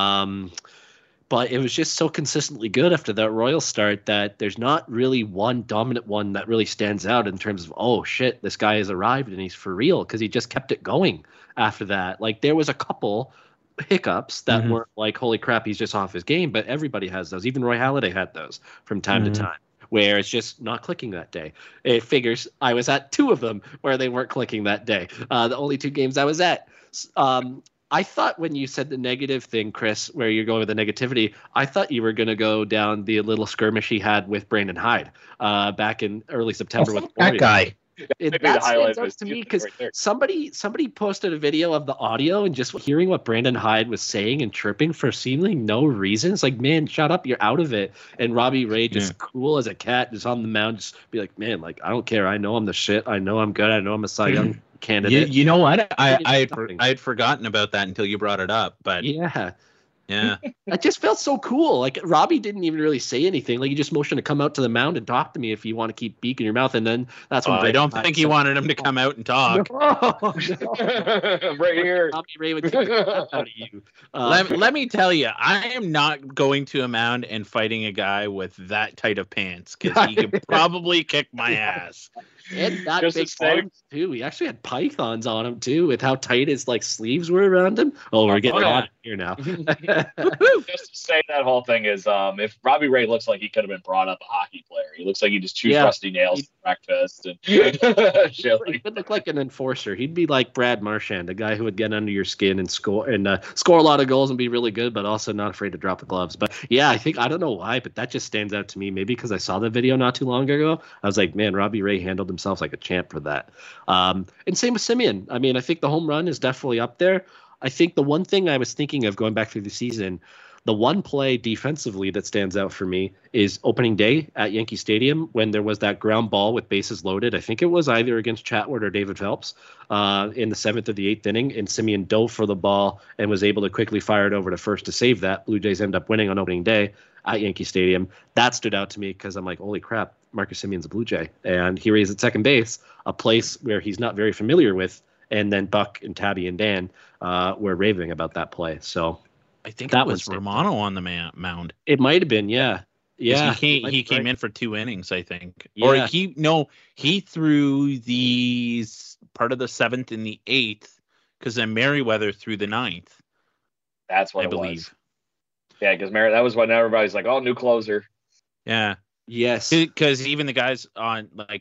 But it was just so consistently good after that Royal start that there's not really one dominant one that really stands out in terms of, oh, shit, this guy has arrived and he's for real, because he just kept it going after that. Like, there was a couple hiccups that weren't like, holy crap, he's just off his game, but everybody has those. Even Roy Halladay had those from time to time, where it's just not clicking that day. It figures I was at 2 of them where they weren't clicking that day. The only 2 games I was at. I thought when you said the negative thing, Chris, where you're going with the negativity, I thought you were going to go down the little skirmish he had with Brandon Hyde back in early September with that guy. That stands out to me because somebody posted a video of the audio and just hearing what Brandon Hyde was saying and chirping for seemingly no reason. It's like, man, shut up, you're out of it. And Robbie Ray just cool as a cat, just on the mound, just be like, man, like, I don't care. I know I'm the shit. I know I'm good. I know I'm a Cy Young candidate. You know what? I had forgotten about that until you brought it up. But yeah. Yeah. It just felt so cool. Like, Robbie didn't even really say anything. Like, he just motioned to come out to the mound and talk to me if you want to keep beaking your mouth. And then that's when I don't think he wanted him to come out and talk. No. Right here. Robbie Ray would kick the out of you. Let me tell you, I am not going to a mound and fighting a guy with that tight of pants, because he could probably kick my ass. And that just big arms too. He actually had pythons on him too, with how tight his like sleeves were around him. Oh, we're getting hot here now. Just to say that whole thing is, if Robbie Ray looks like he could have been brought up a hockey player, he looks like he just chews rusty nails for breakfast and shit. He would look like an enforcer. He'd be like Brad Marchand, a guy who would get under your skin and score a lot of goals and be really good, but also not afraid to drop the gloves. But yeah, I don't know why, but that just stands out to me. Maybe because I saw the video not too long ago. I was like, man, Robbie Ray handled himself like a champ for that. And same with Semien. I mean, I think the home run is definitely up there. I think the one thing I was thinking of going back through the season, the one play defensively that stands out for me is opening day at Yankee Stadium when there was that ground ball with bases loaded. I think it was either against Chatwood or David Phelps in the 7th or the 8th inning, and Semien dove for the ball and was able to quickly fire it over to first to save that. Blue Jays end up winning on opening day at Yankee Stadium. That stood out to me because I'm like, holy crap, Marcus Semien's a Blue Jay. And here he is at second base, a place where he's not very familiar with. And then Buck and Tabby and Dan were raving about that play. So I think that was Romano on the mound. It might have been, yeah. Yeah, he came in for 2 innings, I think. Yeah. Or he threw the part of the 7th and the 8th, because then Merriweather threw the 9th. That's what I it believe. was. Yeah, because that was when everybody's like, "Oh, new closer." Yeah. Yes. Because even the guys on like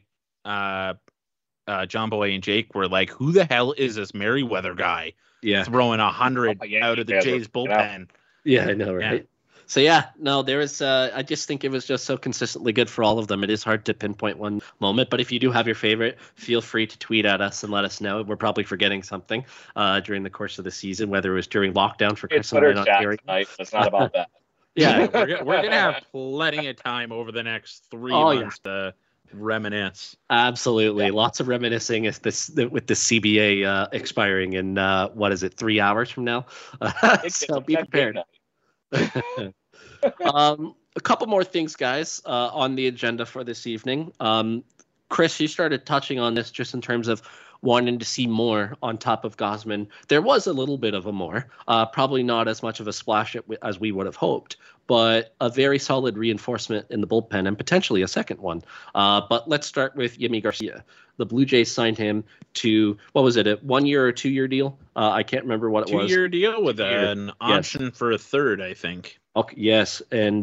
John Boy and Jake were like, "Who the hell is this Merriweather guy throwing 100 out of the Jays bullpen?" Yeah, I know, right? Yeah. So there was. I just think it was just so consistently good for all of them. It is hard to pinpoint one moment, but if you do have your favorite, feel free to tweet at us and let us know. We're probably forgetting something during the course of the season, whether it was during lockdown for Chris and I in Ontario. Tonight. It's not about that. Yeah, we're gonna have plenty of time over the next 3 months to reminisce. Absolutely, lots of reminiscing with the CBA expiring in 3 hours from now. So be prepared. A couple more things, guys, on the agenda for this evening. Chris, you started touching on this just in terms of wanting to see more on top of Gausman. There was a little bit of a more, probably not as much of a splash as we would have hoped, but a very solid reinforcement in the bullpen and potentially a second one. But let's start with Yimi Garcia. The Blue Jays signed him to, what was it, a 1 year or 2 year deal? I can't remember what it was. 2 year deal with an option for a third, I think. Okay, yes, and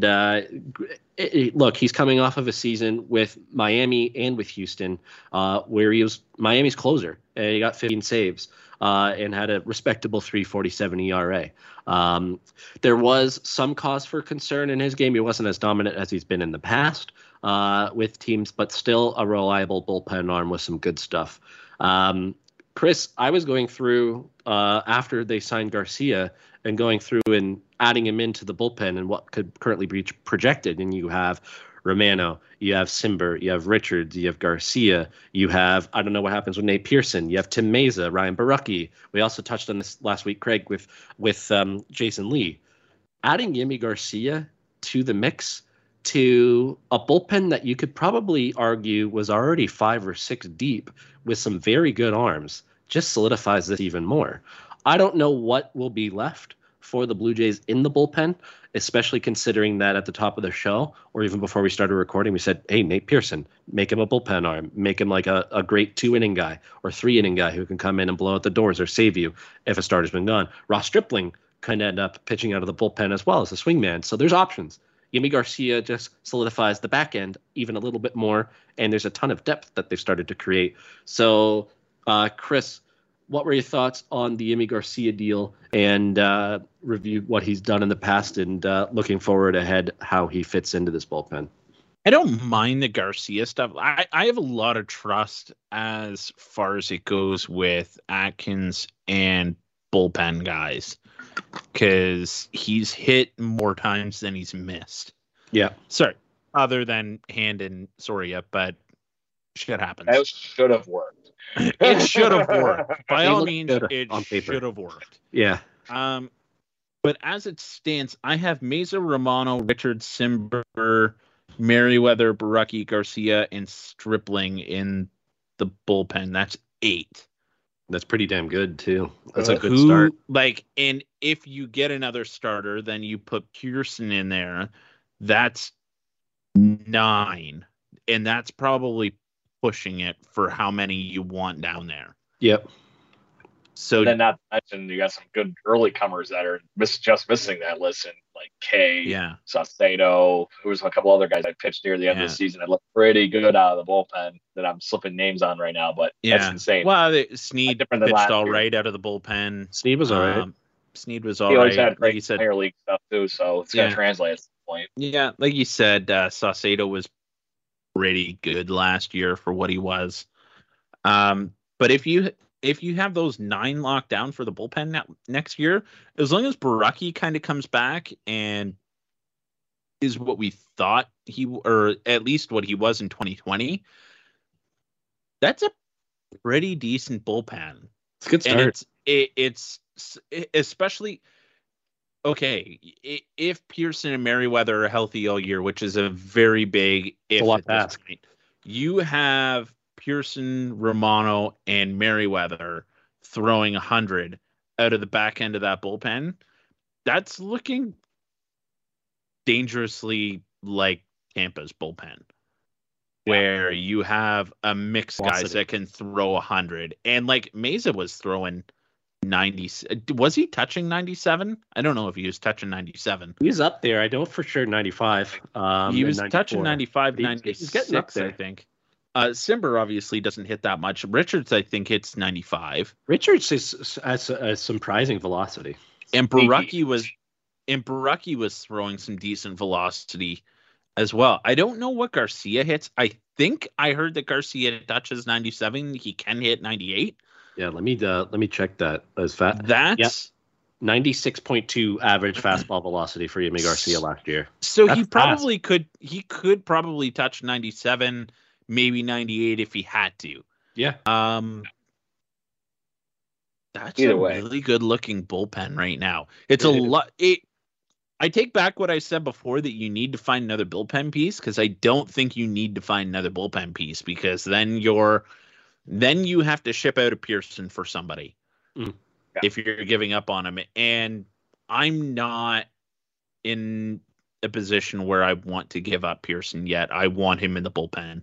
look, he's coming off of a season with Miami and with Houston, where he was Miami's closer. He got 15 saves and had a respectable 3.47 ERA. There was some cause for concern in his game. He wasn't as dominant as he's been in the past with teams, but still a reliable bullpen arm with some good stuff. Chris, I was going through after they signed Garcia and going through and adding him into the bullpen and what could currently be projected. And you have Romano, you have Simber, you have Richards, you have Garcia, you have, I don't know what happens with Nate Pearson, you have Tim Meza, Ryan Barucki. We also touched on this last week, Craig, with Jason Lee. Adding Yimi Garcia to the mix, to a bullpen that you could probably argue was already 5 or 6 deep with some very good arms, just solidifies this even more. I don't know what will be left for the Blue Jays in the bullpen, especially considering that at the top of the show, or even before we started recording, we said, hey, Nate Pearson, make him a bullpen arm, make him like a great 2-inning guy or 3-inning guy who can come in and blow out the doors or save you if a starter's been gone. Ross Stripling can end up pitching out of the bullpen as well as a swingman. So there's options. Yimi Garcia just solidifies the back end even a little bit more, and there's a ton of depth that they've started to create. So, Chris, what were your thoughts on the Yimi Garcia deal and review what he's done in the past and looking forward ahead how he fits into this bullpen? I don't mind the Garcia stuff. I have a lot of trust as far as it goes with Atkins and bullpen guys because he's hit more times than he's missed. Yeah. Sorry. Other than Hand and Soria, but shit happens. That should have worked. It should have worked. By all means, it should have worked. Yeah. But as it stands, I have Meza, Romano, Richard, Simber, Merriweather, Barucki, Garcia, and Stripling in the bullpen. That's 8. That's pretty damn good, too. That's a good start. And if you get another starter, then you put Pearson in there. That's 9. And that's probably pushing it for how many you want down there. Yep. So and then not to mention you got some good early comers that are just missing that list, and like Kay, Saucedo. There was a couple other guys I pitched near the end of the season that looked pretty good out of the bullpen that I'm slipping names on right now, but that's insane. Well, Snead pitched all right out of the bullpen. Snead was all right. Snead was all right. He always right. had great minor league stuff too, so it's going to translate at some point. Yeah, like you said, Saucedo was pretty good last year for what he was. But if you have those 9 locked down for the bullpen next year, as long as Barucki kind of comes back and is what we thought or at least what he was in 2020, that's a pretty decent bullpen. It's a good start. And it's especially okay if Pearson and Merriweather are healthy all year, which is a very big if. A lot to ask. You have Pearson, Romano, and Merriweather throwing 100 out of the back end of that bullpen. That's looking dangerously like Tampa's bullpen, where you have a mix guys that can throw 100, and like Mesa was throwing 90. Was he touching 97? I don't know if he was touching 97. He's up there. I know for sure 95. He was touching 95, 96, he's getting up there. I think. Simber obviously doesn't hit that much. Richards, I think, hits 95. Richards has a surprising velocity. And Baraki was throwing some decent velocity as well. I don't know what Garcia hits. I think I heard that Garcia touches 97. He can hit 98. Yeah, let me check that as fast. That's 96.2 average fastball velocity for Yimi Garcia last year. So he could probably touch 97, maybe 98 if he had to. Yeah. That's a really good looking bullpen right now. It's a lot. I take back what I said before that you need to find another bullpen piece, because I don't think you need to find another bullpen piece, because then you have to ship out a Pearson for somebody if you're giving up on him. And I'm not in a position where I want to give up Pearson yet. I want him in the bullpen.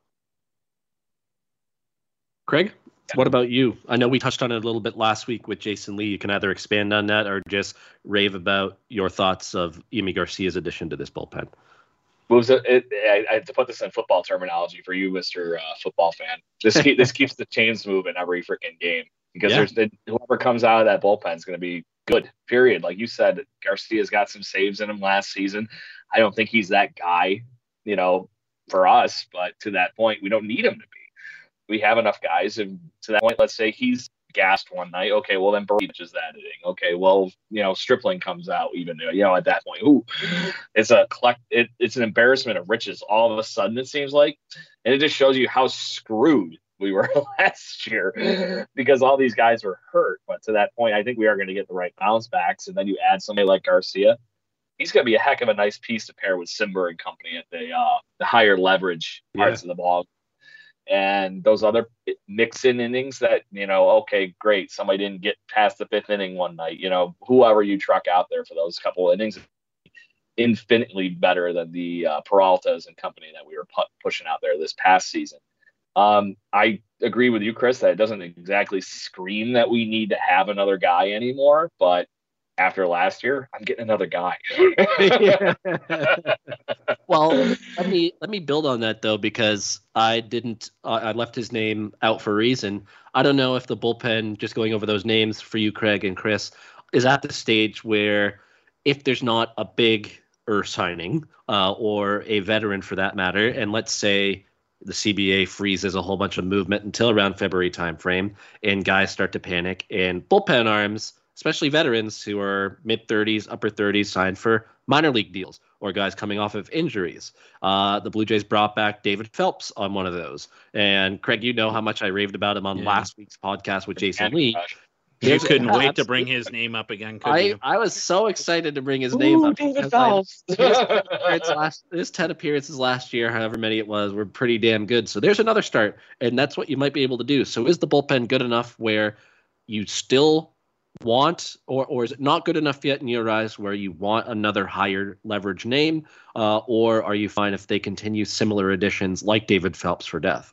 Craig, what about you? I know we touched on it a little bit last week with Jason Lee. You can either expand on that or just rave about your thoughts of Yimi Garcia's addition to this bullpen. I have to put this in football terminology for you, Mr. Football fan. This keeps the chains moving every freaking game, because whoever comes out of that bullpen is going to be good, period. Like you said, Garcia's got some saves in him last season. I don't think he's that guy, for us, but to that point, we don't need him to be. We have enough guys, and to that point, let's say he's gassed one night. Okay, well then Burry is that inning. Okay, well, Stripling comes out even, at that point. It's an embarrassment of riches all of a sudden, it seems like. And it just shows you how screwed we were last year, because all these guys were hurt. But to that point, I think we are going to get the right bounce backs. And then you add somebody like Garcia. He's going to be a heck of a nice piece to pair with Simber and company at the higher leverage parts of the ball. And those other mix-in innings that, okay, great, somebody didn't get past the fifth inning one night. Whoever you truck out there for those couple of innings, infinitely better than the Peraltas and company that we were pushing out there this past season. I agree with you, Chris, that it doesn't exactly scream that we need to have another guy anymore, but after last year, I'm getting another guy. Well, let me build on that though, because I left his name out for a reason. I don't know if the bullpen, just going over those names for you, Craig and Chris, is at the stage where if there's not a big signing or a veteran for that matter, and let's say the CBA freezes a whole bunch of movement until around February timeframe, and guys start to panic, and bullpen arms, especially veterans who are mid-30s, upper 30s, signed for minor league deals, or guys coming off of injuries. The Blue Jays brought back David Phelps on one of those. And Craig, you know how much I raved about him on last week's podcast with Jason Lee. You couldn't wait to bring his name up again, could you? I was so excited to bring his name up. David Phelps. His 10 appearances last year, however many it was, were pretty damn good. So there's another start, and that's what you might be able to do. So is the bullpen good enough where you still want, or is it not good enough yet in your eyes where you want another higher leverage name, or are you fine if they continue similar additions like David Phelps for depth?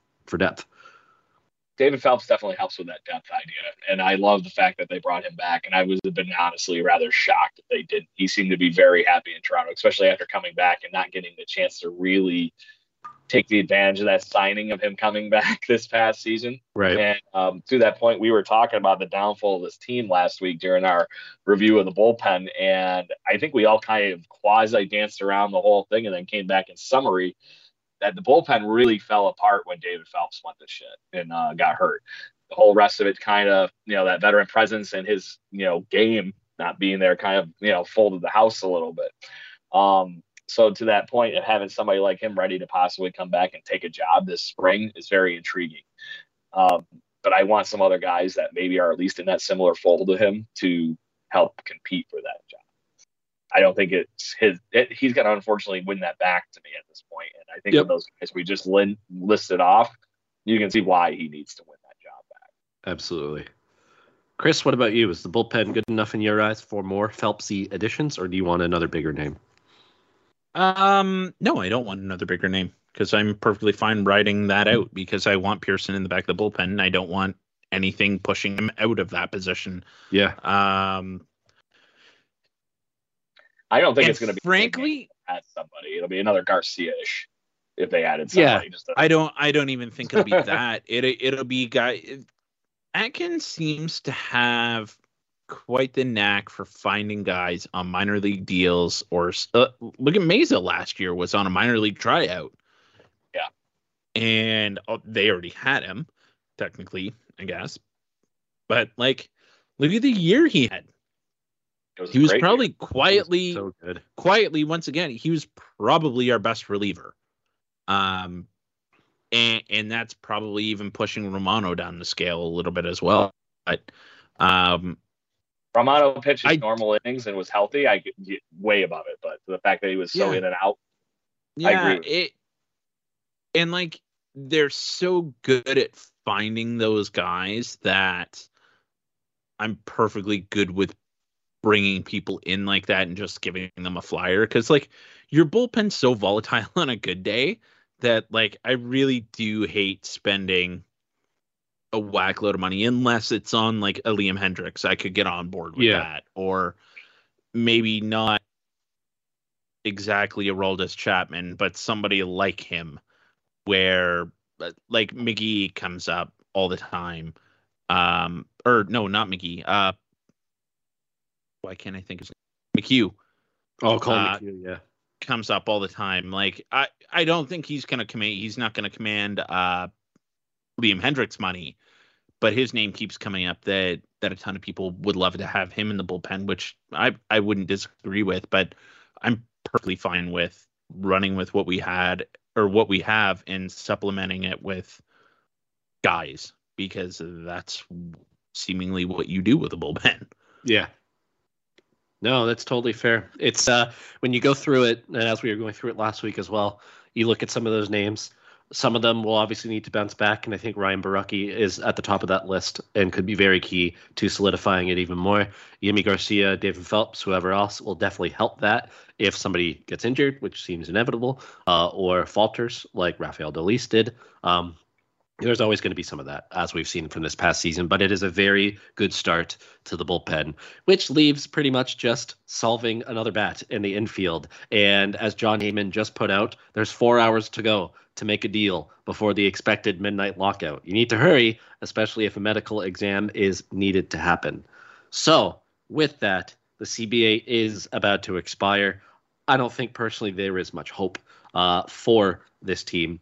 David Phelps definitely helps with that depth idea, and I love the fact that they brought him back. And I was been honestly rather shocked that they didn't. He seemed to be very happy in Toronto, especially after coming back and not getting the chance to really take the advantage of that signing of him coming back this past season. Right. And to that point, we were talking about the downfall of this team last week during our review of the bullpen. And I think we all kind of quasi danced around the whole thing and then came back in summary that the bullpen really fell apart when David Phelps went to shit and got hurt. The whole rest of it kind of, that veteran presence and his, game not being there kind of, folded the house a little bit. So to that point of having somebody like him ready to possibly come back and take a job this spring is very intriguing. But I want some other guys that maybe are at least in that similar fold to him to help compete for that job. I don't think it's he's going to unfortunately win that back to me at this point. And I think with those guys we just listed off, you can see why he needs to win that job back. Absolutely. Chris, what about you? Is the bullpen good enough in your eyes for more Phelpsy additions, or do you want another bigger name? No, I don't want another bigger name because I'm perfectly fine writing that out because I want Pearson in the back of the bullpen and I don't want anything pushing him out of that position. Yeah. I don't think it's going to be frankly add somebody. It'll be another Garcia-ish if they added somebody. Yeah, I don't even think it'll be that. It'll be guy. Atkins seems to have quite the knack for finding guys on minor league deals or look at Mesa last year was on a minor league tryout. Yeah. And they already had him technically, I guess. But like, look at the year he had. He was probably quietly once again, he was probably our best reliever. And that's probably even pushing Romano down the scale a little bit as well. But Romano pitched his normal innings and was healthy. I get way above it, but the fact that he was so in and out, I agree. And like they're so good at finding those guys that I'm perfectly good with bringing people in like that and just giving them a flyer because like your bullpen's so volatile on a good day that like I really do hate spending a whack load of money unless it's on like a Liam Hendricks. I could get on board with that, or maybe not exactly a Aroldis Chapman, but somebody like him where like McGee comes up all the time. Or no, not McGee. Why can't I think of McHugh? Oh, Colin McHugh, yeah. Comes up all the time. Like I don't think he's gonna command. He's not gonna command Liam Hendricks money, but his name keeps coming up that a ton of people would love to have him in the bullpen, which I wouldn't disagree with. But I'm perfectly fine with running with what we had or what we have and supplementing it with guys because that's seemingly what you do with a bullpen. Yeah. No, that's totally fair. It's when you go through it, and as we were going through it last week as well, you look at some of those names. Some of them will obviously need to bounce back, and I think Ryan Baraki is at the top of that list and could be very key to solidifying it even more. Yimi Garcia, David Phelps, whoever else will definitely help that if somebody gets injured, which seems inevitable, or falters like Rafael Dolis did. There's always going to be some of that, as we've seen from this past season, but it is a very good start to the bullpen, which leaves pretty much just solving another bat in the infield. And as John Heyman just put out, there's 4 hours to go to make a deal before the expected midnight lockout. You need to hurry, especially if a medical exam is needed to happen. So with that, the CBA is about to expire. I don't think personally there is much hope for this team.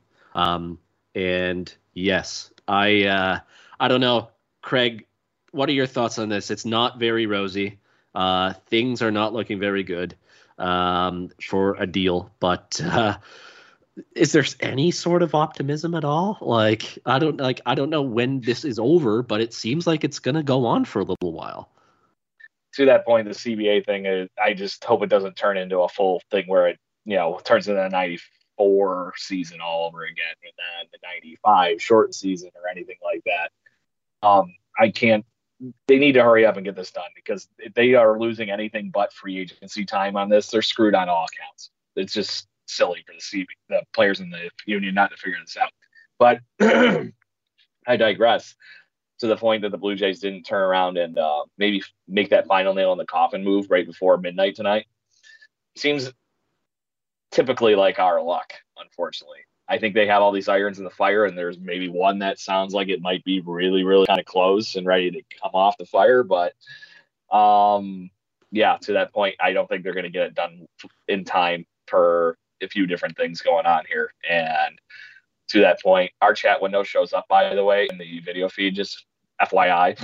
And yes, I don't know, Craig, what are your thoughts on this? It's not very rosy. Things are not looking very good for a deal, but is there any sort of optimism at all? I don't know when this is over, but it seems like it's going to go on for a little while. To that point, the CBA thing is, I just hope it doesn't turn into a full thing where it, turns into a 94 season all over again, and then the 95 short season or anything like that. They need to hurry up and get this done because if they are losing anything but free agency time on this, they're screwed on all accounts. It's just silly for the players in the union not to figure this out. But I digress to the point that the Blue Jays didn't turn around and maybe make that final nail in the coffin move right before midnight tonight. Seems typically like our luck, unfortunately. I think they have all these irons in the fire, and there's maybe one that sounds like it might be really, really kind of close and ready to come off the fire. But, yeah, to that point, I don't think they're going to get it done in time for a few different things going on here. And to that point, our chat window shows up, by the way, in the video feed, just FYI.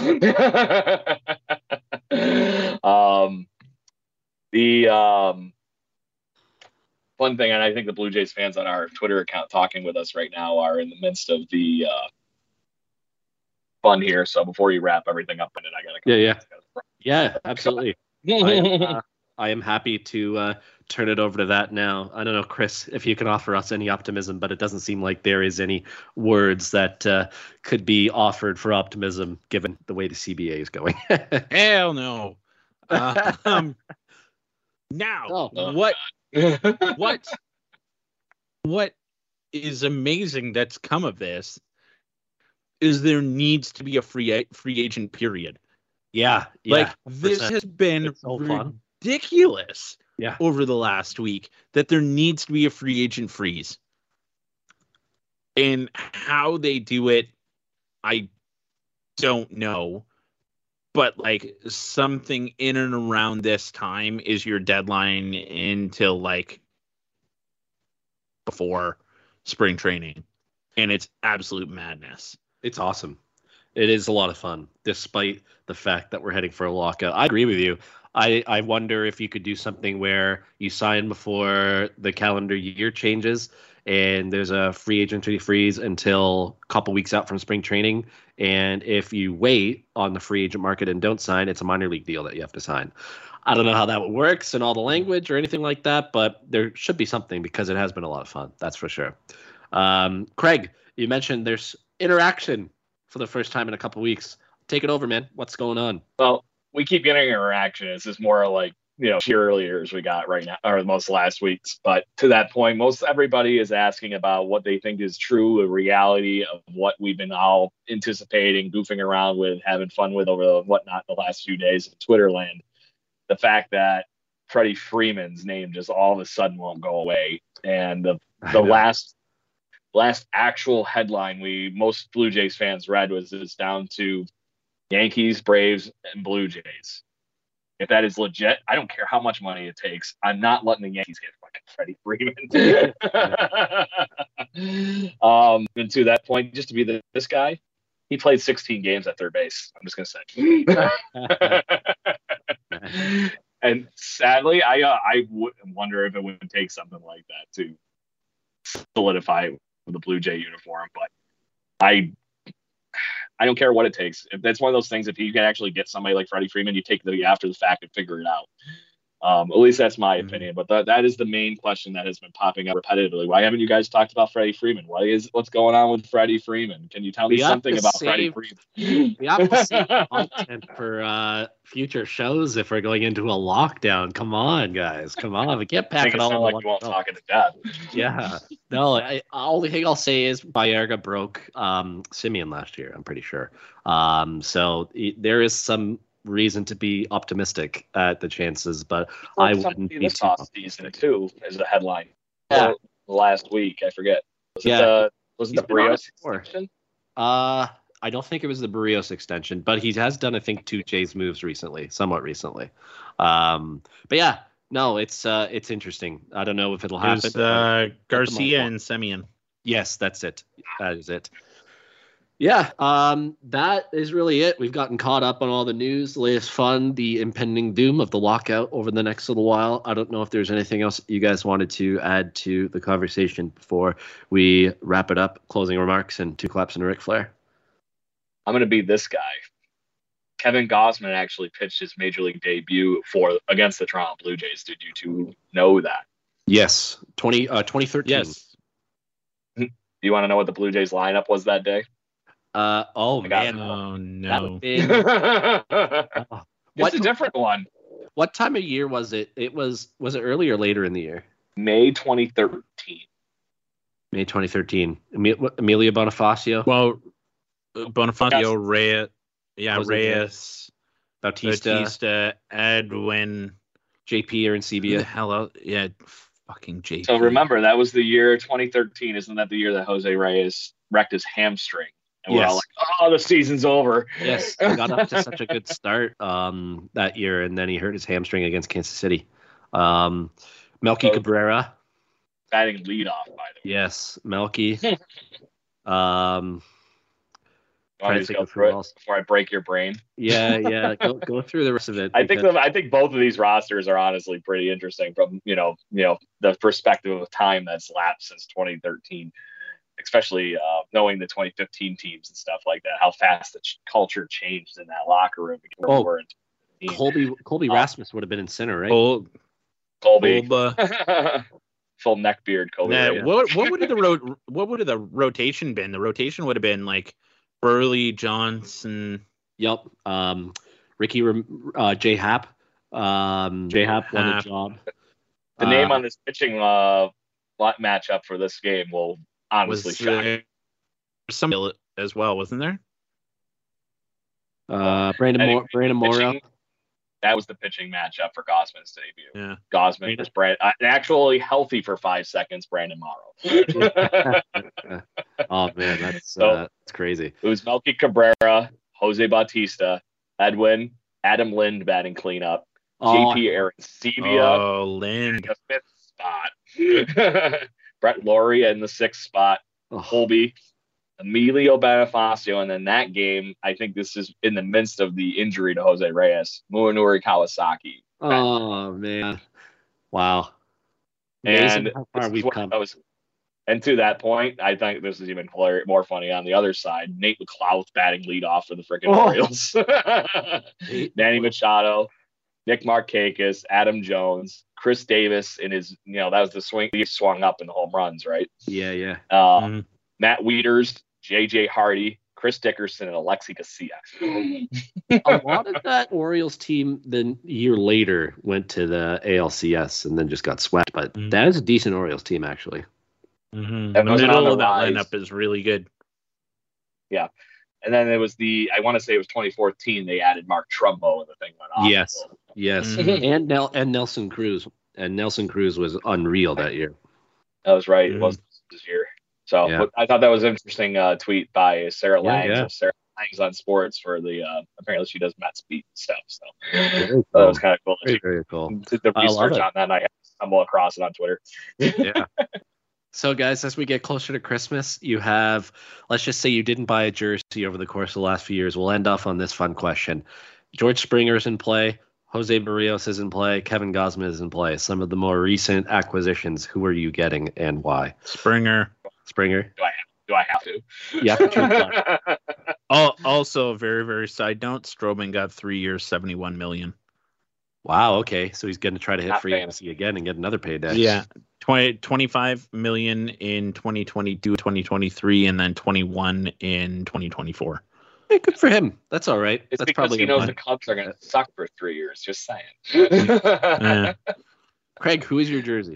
One thing, and I think the Blue Jays fans on our Twitter account talking with us right now are in the midst of the fun here. So before you wrap everything up in it, Yeah, absolutely. I am happy to turn it over to that now. I don't know, Chris, if you can offer us any optimism, but it doesn't seem like there is any words that could be offered for optimism given the way the CBA is going. Hell no. Now, What is amazing that's come of this is there needs to be a free agent period. Yeah. Like this has been so fun. ridiculous Yeah. over the last week that there needs to be a free agent freeze. And how they do it, I don't know. But like something in and around this time is your deadline until like before spring training. And it's absolute madness. It's awesome. It is a lot of fun, despite the fact that we're heading for a lockout. I agree with you. I wonder if you could do something where you sign before the calendar year changes and there's a free agency freeze until a couple weeks out from spring training. And if you wait on the free agent market and don't sign, it's a minor league deal that you have to sign. I don't know how that works and all the language or anything like that, but there should be something because it has been a lot of fun. That's for sure. Craig, you mentioned there's interaction for the first time in a couple weeks. Take it over, man. What's going on? Well, we keep getting interaction. It's just more like, cheerleaders we got right now, or most last weeks. But to that point, most everybody is asking about what they think is true, the reality of what we've been all anticipating, goofing around with, having fun with over the whatnot the last few days in Twitter land. The fact that Freddie Freeman's name just all of a sudden won't go away. And the last actual headline most Blue Jays fans read was it's down to Yankees, Braves, and Blue Jays. If that is legit, I don't care how much money it takes. I'm not letting the Yankees get fucking Freddie Freeman. And to that point, just to be this guy, he played 16 games at third base. I'm just gonna say. And sadly, I would wonder if it would take something like that to solidify the Blue Jay uniform. But I don't care what it takes. If that's one of those things, if you can actually get somebody like Freddie Freeman, you take the after the fact and figure it out. At least that's my opinion. But that is the main question that has been popping up repetitively. Why haven't you guys talked about Freddie Freeman? What's going on with Freddie Freeman? Can you tell me something about Freddie Freeman? We have to save content for future shows if we're going into a lockdown. Come on, guys. Come on. We can't pack it all in like one you won't show. talk it to death. Yeah. No, only thing I'll say is Baerga broke Simeon last year, I'm pretty sure. So there is some reason to be optimistic at the chances, but I wouldn't be this off season too as a headline. Yeah. Last week, I forget. Was it the Barrios extension? I don't think it was the Barrios extension, but he has done, I think, 2 Jays moves somewhat recently. But yeah, no, it's interesting. I don't know if it'll happen. It was Garcia and Semien. Yes, that's it. That is it. Yeah, that is really it. We've gotten caught up on all the news, the latest fun, the impending doom of the lockout over the next little while. I don't know if there's anything else you guys wanted to add to the conversation before we wrap it up. Closing remarks and 2 claps and a Ric Flair. I'm going to be this guy. Kevin Gausman actually pitched his major league debut against the Toronto Blue Jays. Did you two know that? Yes, 2013. Yes. Do you want to know what the Blue Jays lineup was that day? Man. Oh no. It's a different one. What time of year was it? Was it early or later in the year? May 2013. May 2013. Emilio Bonifacio. Well, Bonifacio, Reyes. Yeah, Reyes. Bautista, Edwin, JP or Encibia. Who the hell else? Yeah, fucking JP. So remember, that was the year 2013. Isn't that the year that Jose Reyes wrecked his hamstring? And we're all like, oh, the season's over. Yes, he got up to such a good start that year, and then he hurt his hamstring against Kansas City. Melky Cabrera. Batting leadoff, by the way. Yes, Melky. Go through it before I break your brain. Yeah. Go through the rest of it. I think both of these rosters are honestly pretty interesting from the perspective of time that's lapsed since 2013. Especially knowing the 2015 teams and stuff like that, how fast the culture changed in that locker room. Colby Rasmus would have been in center, right? Colby. Full neck beard, Colby. Yeah, what would have the rotation been? The rotation would have been like Burley, Johnson. Yep. Ricky, J Happ. J Happ won the job. The name on this pitching matchup for this game will honestly shock you. Some as well, wasn't there? Brandon Morrow. That was the pitching matchup for Gausman's debut. Yeah. Gausman was actually healthy for 5 seconds, Brandon Morrow. Oh, man, that's crazy. It was Melky Cabrera, Jose Bautista, Edwin, Adam Lind batting cleanup, JP Arancibia, Lind. in the 5th spot, Brett Laurie in the 6th spot, Colby, Emilio Bonifacio, and then that game, I think this is in the midst of the injury to Jose Reyes, Munenori Kawasaki. Oh, man. Wow. And how far we've come. And to that point, I think this is even more funny on the other side. Nate McLouth batting leadoff for the freaking Orioles. Manny Machado, Nick Markakis, Adam Jones, Chris Davis in his, that was the swing. He swung up in the home runs, right? Yeah. Matt Wieters, J.J. Hardy, Chris Dickerson, and Alexi Casilla. A lot of that Orioles team then year later went to the ALCS and then just got swept. But that is a decent Orioles team, actually. Mm-hmm. The middle of that lineup is really good. Yeah. And then it was I want to say it was 2014, they added Mark Trumbo and the thing went off. Yes. Mm-hmm. And Nelson Cruz. And Nelson Cruz was unreal that year. That was right. Mm-hmm. It was this year. So I thought that was an interesting tweet by Sarah Lang. Yeah. So Sarah Lang's on sports for the apparently she does Mets beat stuff. So that was kind of cool. Very cool. Did the research on that and I had to stumble across it on Twitter. Yeah. So, guys, as we get closer to Christmas, you have, let's just say you didn't buy a jersey over the course of the last few years. We'll end off on this fun question. George Springer's in play. Jose Barrios is in play. Kevin Gausman is in play. Some of the more recent acquisitions, who are you getting and why? Springer. Do I have to? Yeah. Also, very, very side note, Stroman got 3 years, $71 million. Wow, okay. So he's going to try to hit free agency again and get another payday. Yeah. 25 million in 2022, 2023, and then 21 in 2024. Hey, good for him. That's all right. It's That's because probably he knows the Cubs are going to suck for 3 years. Just saying. Craig, who is your jersey?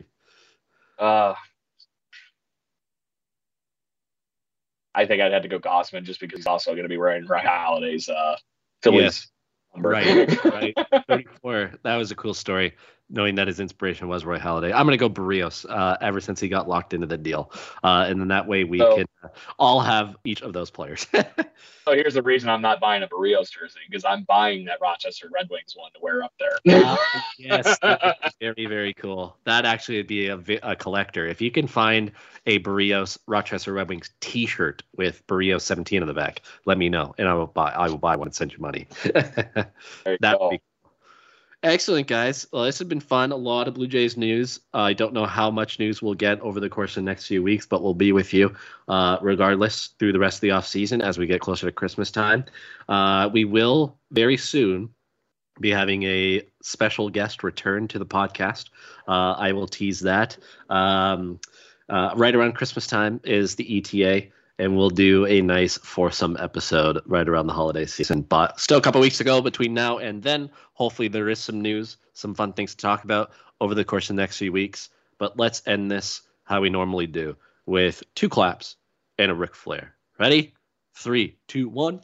I think I'd have to go Gausman just because he's also going to be wearing Ryan Holiday's Phillies number. Right. 34. That was a cool story, knowing that his inspiration was Roy Halladay. I'm going to go Barrios ever since he got locked into the deal. And then that way we can all have each of those players. So here's the reason I'm not buying a Barrios jersey, because I'm buying that Rochester Red Wings one to wear up there. Yes, very, very cool. That actually would be a collector. If you can find a Barrios Rochester Red Wings T-shirt with Barrios 17 on the back, let me know, and I will buy one and send you money. That would be cool. Excellent, guys. Well, this has been fun. A lot of Blue Jays news. I don't know how much news we'll get over the course of the next few weeks, but we'll be with you regardless through the rest of the offseason as we get closer to Christmas time. We will very soon be having a special guest return to the podcast. I will tease that. Right around Christmas time is the ETA, and we'll do a nice foursome episode right around the holiday season. But still a couple weeks to go between now and then. Hopefully there is some news, some fun things to talk about over the course of the next few weeks. But let's end this how we normally do, with 2 claps and a Ric Flair. Ready? 3, 2, 1.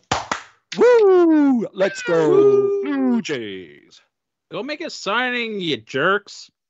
Woo! Let's go, Blue Jays. Go make a signing, you jerks.